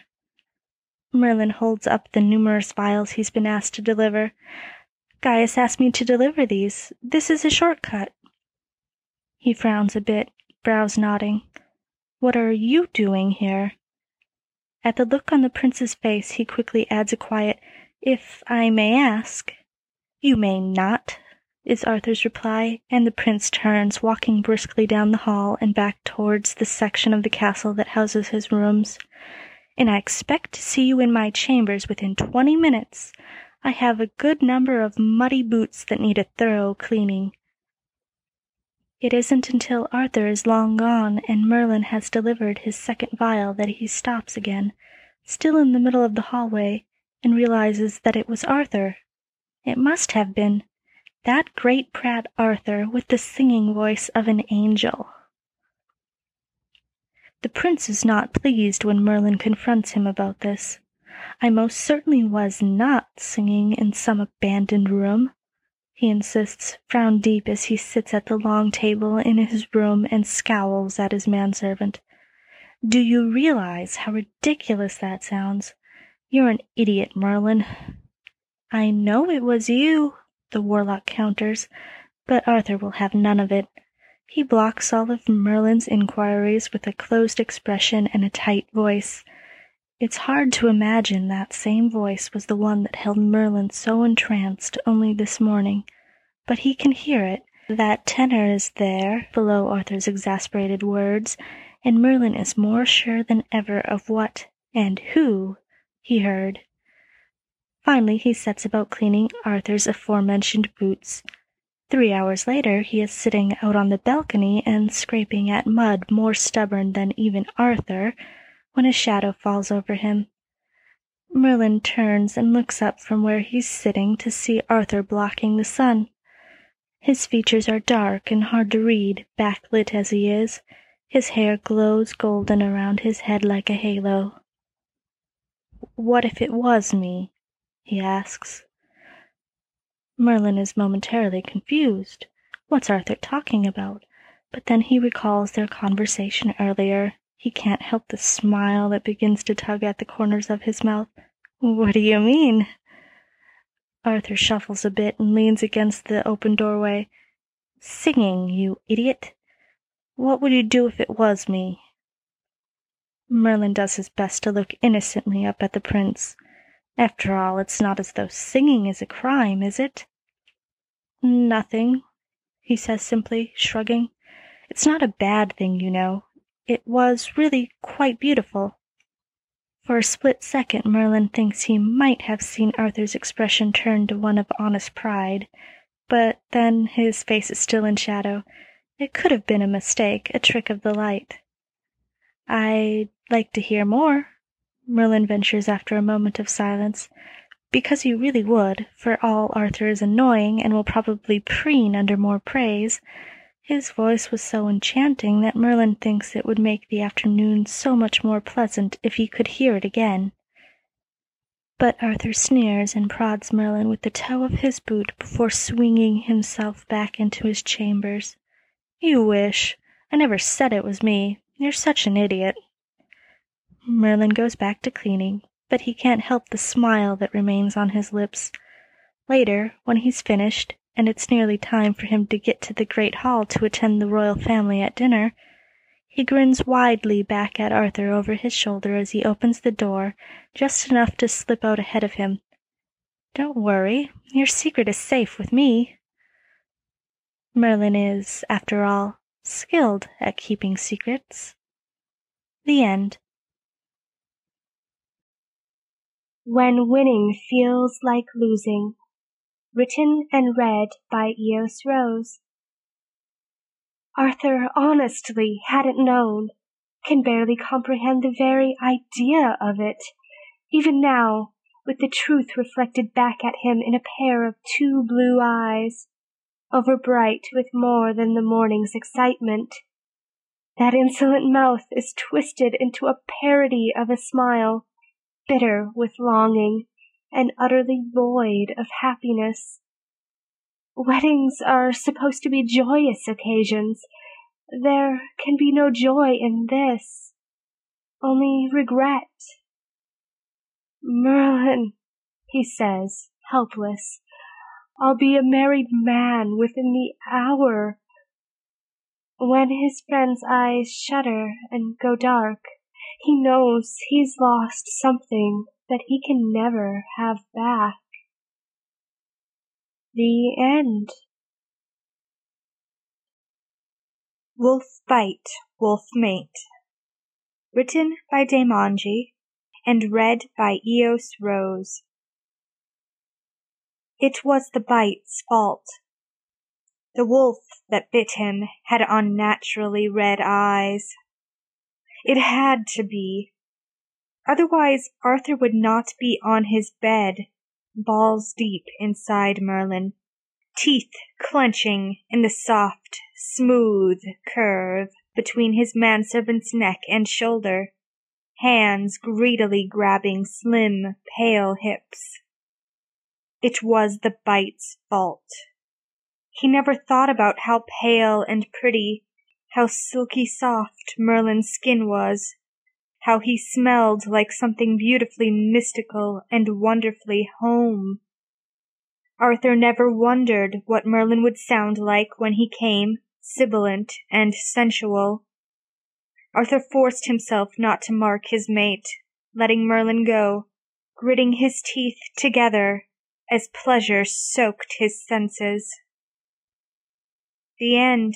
Merlin holds up the numerous vials he's been asked to deliver. "Gaius asked me to deliver these. This is a shortcut." He frowns a bit, brows nodding. "What are you doing here?" At the look on the prince's face, he quickly adds a quiet, "If I may ask." "You may not," is Arthur's reply, and the prince turns, walking briskly down the hall and back towards the section of the castle that houses his rooms. "And I expect to see you in my chambers within 20 minutes. I have a good number of muddy boots that need a thorough cleaning." It isn't until Arthur is long gone and Merlin has delivered his second vial that he stops again, still in the middle of the hallway, and realizes that it was Arthur. It must have been. That great brat Arthur with the singing voice of an angel. The prince is not pleased when Merlin confronts him about this. I most certainly was not singing in some abandoned room, he insists, frown deep as he sits at the long table in his room and scowls at his manservant. Do you realize how ridiculous that sounds? You're an idiot, Merlin. I know it was you, the warlock counters, but Arthur will have none of it. He blocks all of Merlin's inquiries with a closed expression and a tight voice. It's hard to imagine that same voice was the one that held Merlin so entranced only this morning, but he can hear it. That tenor is there below Arthur's exasperated words, and Merlin is more sure than ever of what and who he heard. Finally, he sets about cleaning Arthur's aforementioned boots. 3 hours later, he is sitting out on the balcony and scraping at mud more stubborn than even Arthur, when a shadow falls over him. Merlin turns and looks up from where he's sitting to see Arthur blocking the sun. His features are dark and hard to read, backlit as he is. His hair glows golden around his head like a halo. "What if it was me?" he asks. Merlin is momentarily confused. What's Arthur talking about? But then he recalls their conversation earlier. He can't help the smile that begins to tug at the corners of his mouth. "What do you mean?" Arthur shuffles a bit and leans against the open doorway. "Singing, you idiot. What would you do if it was me?" Merlin does his best to look innocently up at the prince. After all, it's not as though singing is a crime, is it? "Nothing," he says simply, shrugging. "It's not a bad thing, you know. It was really quite beautiful." For a split second Merlin thinks he might have seen Arthur's expression turn to one of honest pride, but then his face is still in shadow. It could have been a mistake, a trick of the light. "I'd like to hear more," Merlin ventures after a moment of silence, because he really would, for all Arthur is annoying and will probably preen under more praise. His voice was so enchanting that Merlin thinks it would make the afternoon so much more pleasant if he could hear it again. But Arthur sneers and prods Merlin with the toe of his boot before swinging himself back into his chambers. "You wish. I never said it was me. You're such an idiot." Merlin goes back to cleaning, but he can't help the smile that remains on his lips. Later, when he's finished, and it's nearly time for him to get to the great hall to attend the royal family at dinner, he grins widely back at Arthur over his shoulder as he opens the door, just enough to slip out ahead of him. "Don't worry, your secret is safe with me." Merlin is, after all, skilled at keeping secrets. The end. When Winning Feels Like Losing. Written and read by Eos Rose. Arthur honestly hadn't known, can barely comprehend the very idea of it, even now, with the truth reflected back at him in a pair of two blue eyes, overbright with more than the morning's excitement. That insolent mouth is twisted into a parody of a smile, bitter with longing, and utterly void of happiness. Weddings are supposed to be joyous occasions. There can be no joy in this, only regret. "Merlin," he says, helpless, "I'll be a married man within the hour." When his friend's eyes shudder and go dark, he knows he's lost something that he can never have back. The end. Wolf Bite, Wolf Mate. Written by Daimonji and read by Eos Rose. It was the bite's fault. The wolf that bit him had unnaturally red eyes. It had to be. Otherwise Arthur would not be on his bed, balls deep inside Merlin, teeth clenching in the soft, smooth curve between his manservant's neck and shoulder, hands greedily grabbing slim, pale hips. It was the bite's fault. He never thought about how pale and pretty, how silky soft Merlin's skin was, how he smelled like something beautifully mystical and wonderfully home. Arthur never wondered what Merlin would sound like when he came, sibilant and sensual. Arthur forced himself not to mark his mate, letting Merlin go, gritting his teeth together as pleasure soaked his senses. The end.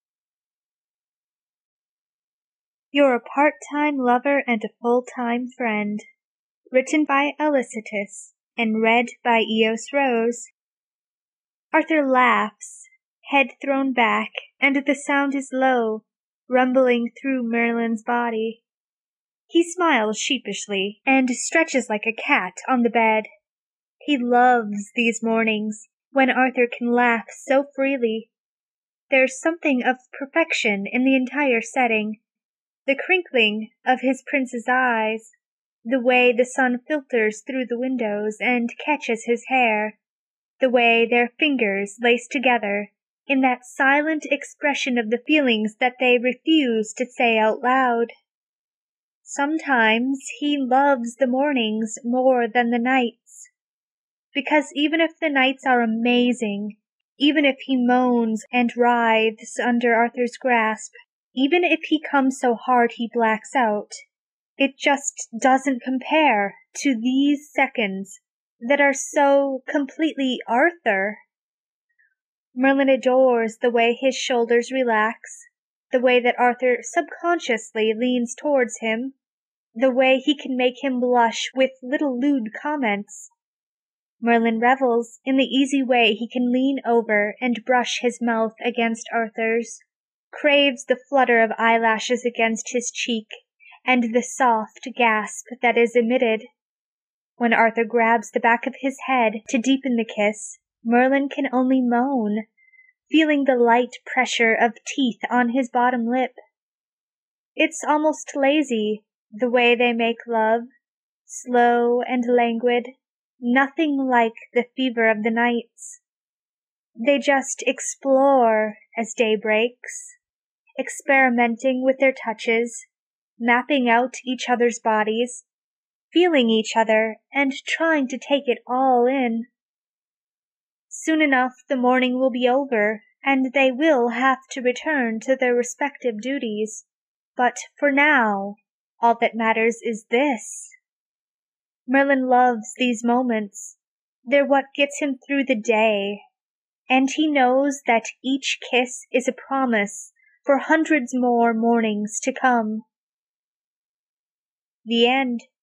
You're a part-time lover and a full-time friend. Written by Elicitus and read by Eos Rose. Arthur laughs, head thrown back, and the sound is low, rumbling through Merlin's body. He smiles sheepishly and stretches like a cat on the bed. He loves these mornings when Arthur can laugh so freely. There's something of perfection in the entire setting. The crinkling of his prince's eyes, the way the sun filters through the windows and catches his hair, the way their fingers lace together in that silent expression of the feelings that they refuse to say out loud. Sometimes he loves the mornings more than the nights, because even if the nights are amazing, even if he moans and writhes under Arthur's grasp, even if he comes so hard he blacks out, it just doesn't compare to these seconds that are so completely Arthur. Merlin adores the way his shoulders relax, the way that Arthur subconsciously leans towards him, the way he can make him blush with little lewd comments. Merlin revels in the easy way he can lean over and brush his mouth against Arthur's, craves the flutter of eyelashes against his cheek, and the soft gasp that is emitted. When Arthur grabs the back of his head to deepen the kiss, Merlin can only moan, feeling the light pressure of teeth on his bottom lip. It's almost lazy, the way they make love, slow and languid, nothing like the fever of the nights. They just explore as day breaks, experimenting with their touches, mapping out each other's bodies, feeling each other, and trying to take it all in. Soon enough the morning will be over, and they will have to return to their respective duties. But for now, all that matters is this. Merlin loves these moments. They're what gets him through the day, and he knows that each kiss is a promise for hundreds more mornings to come. The end.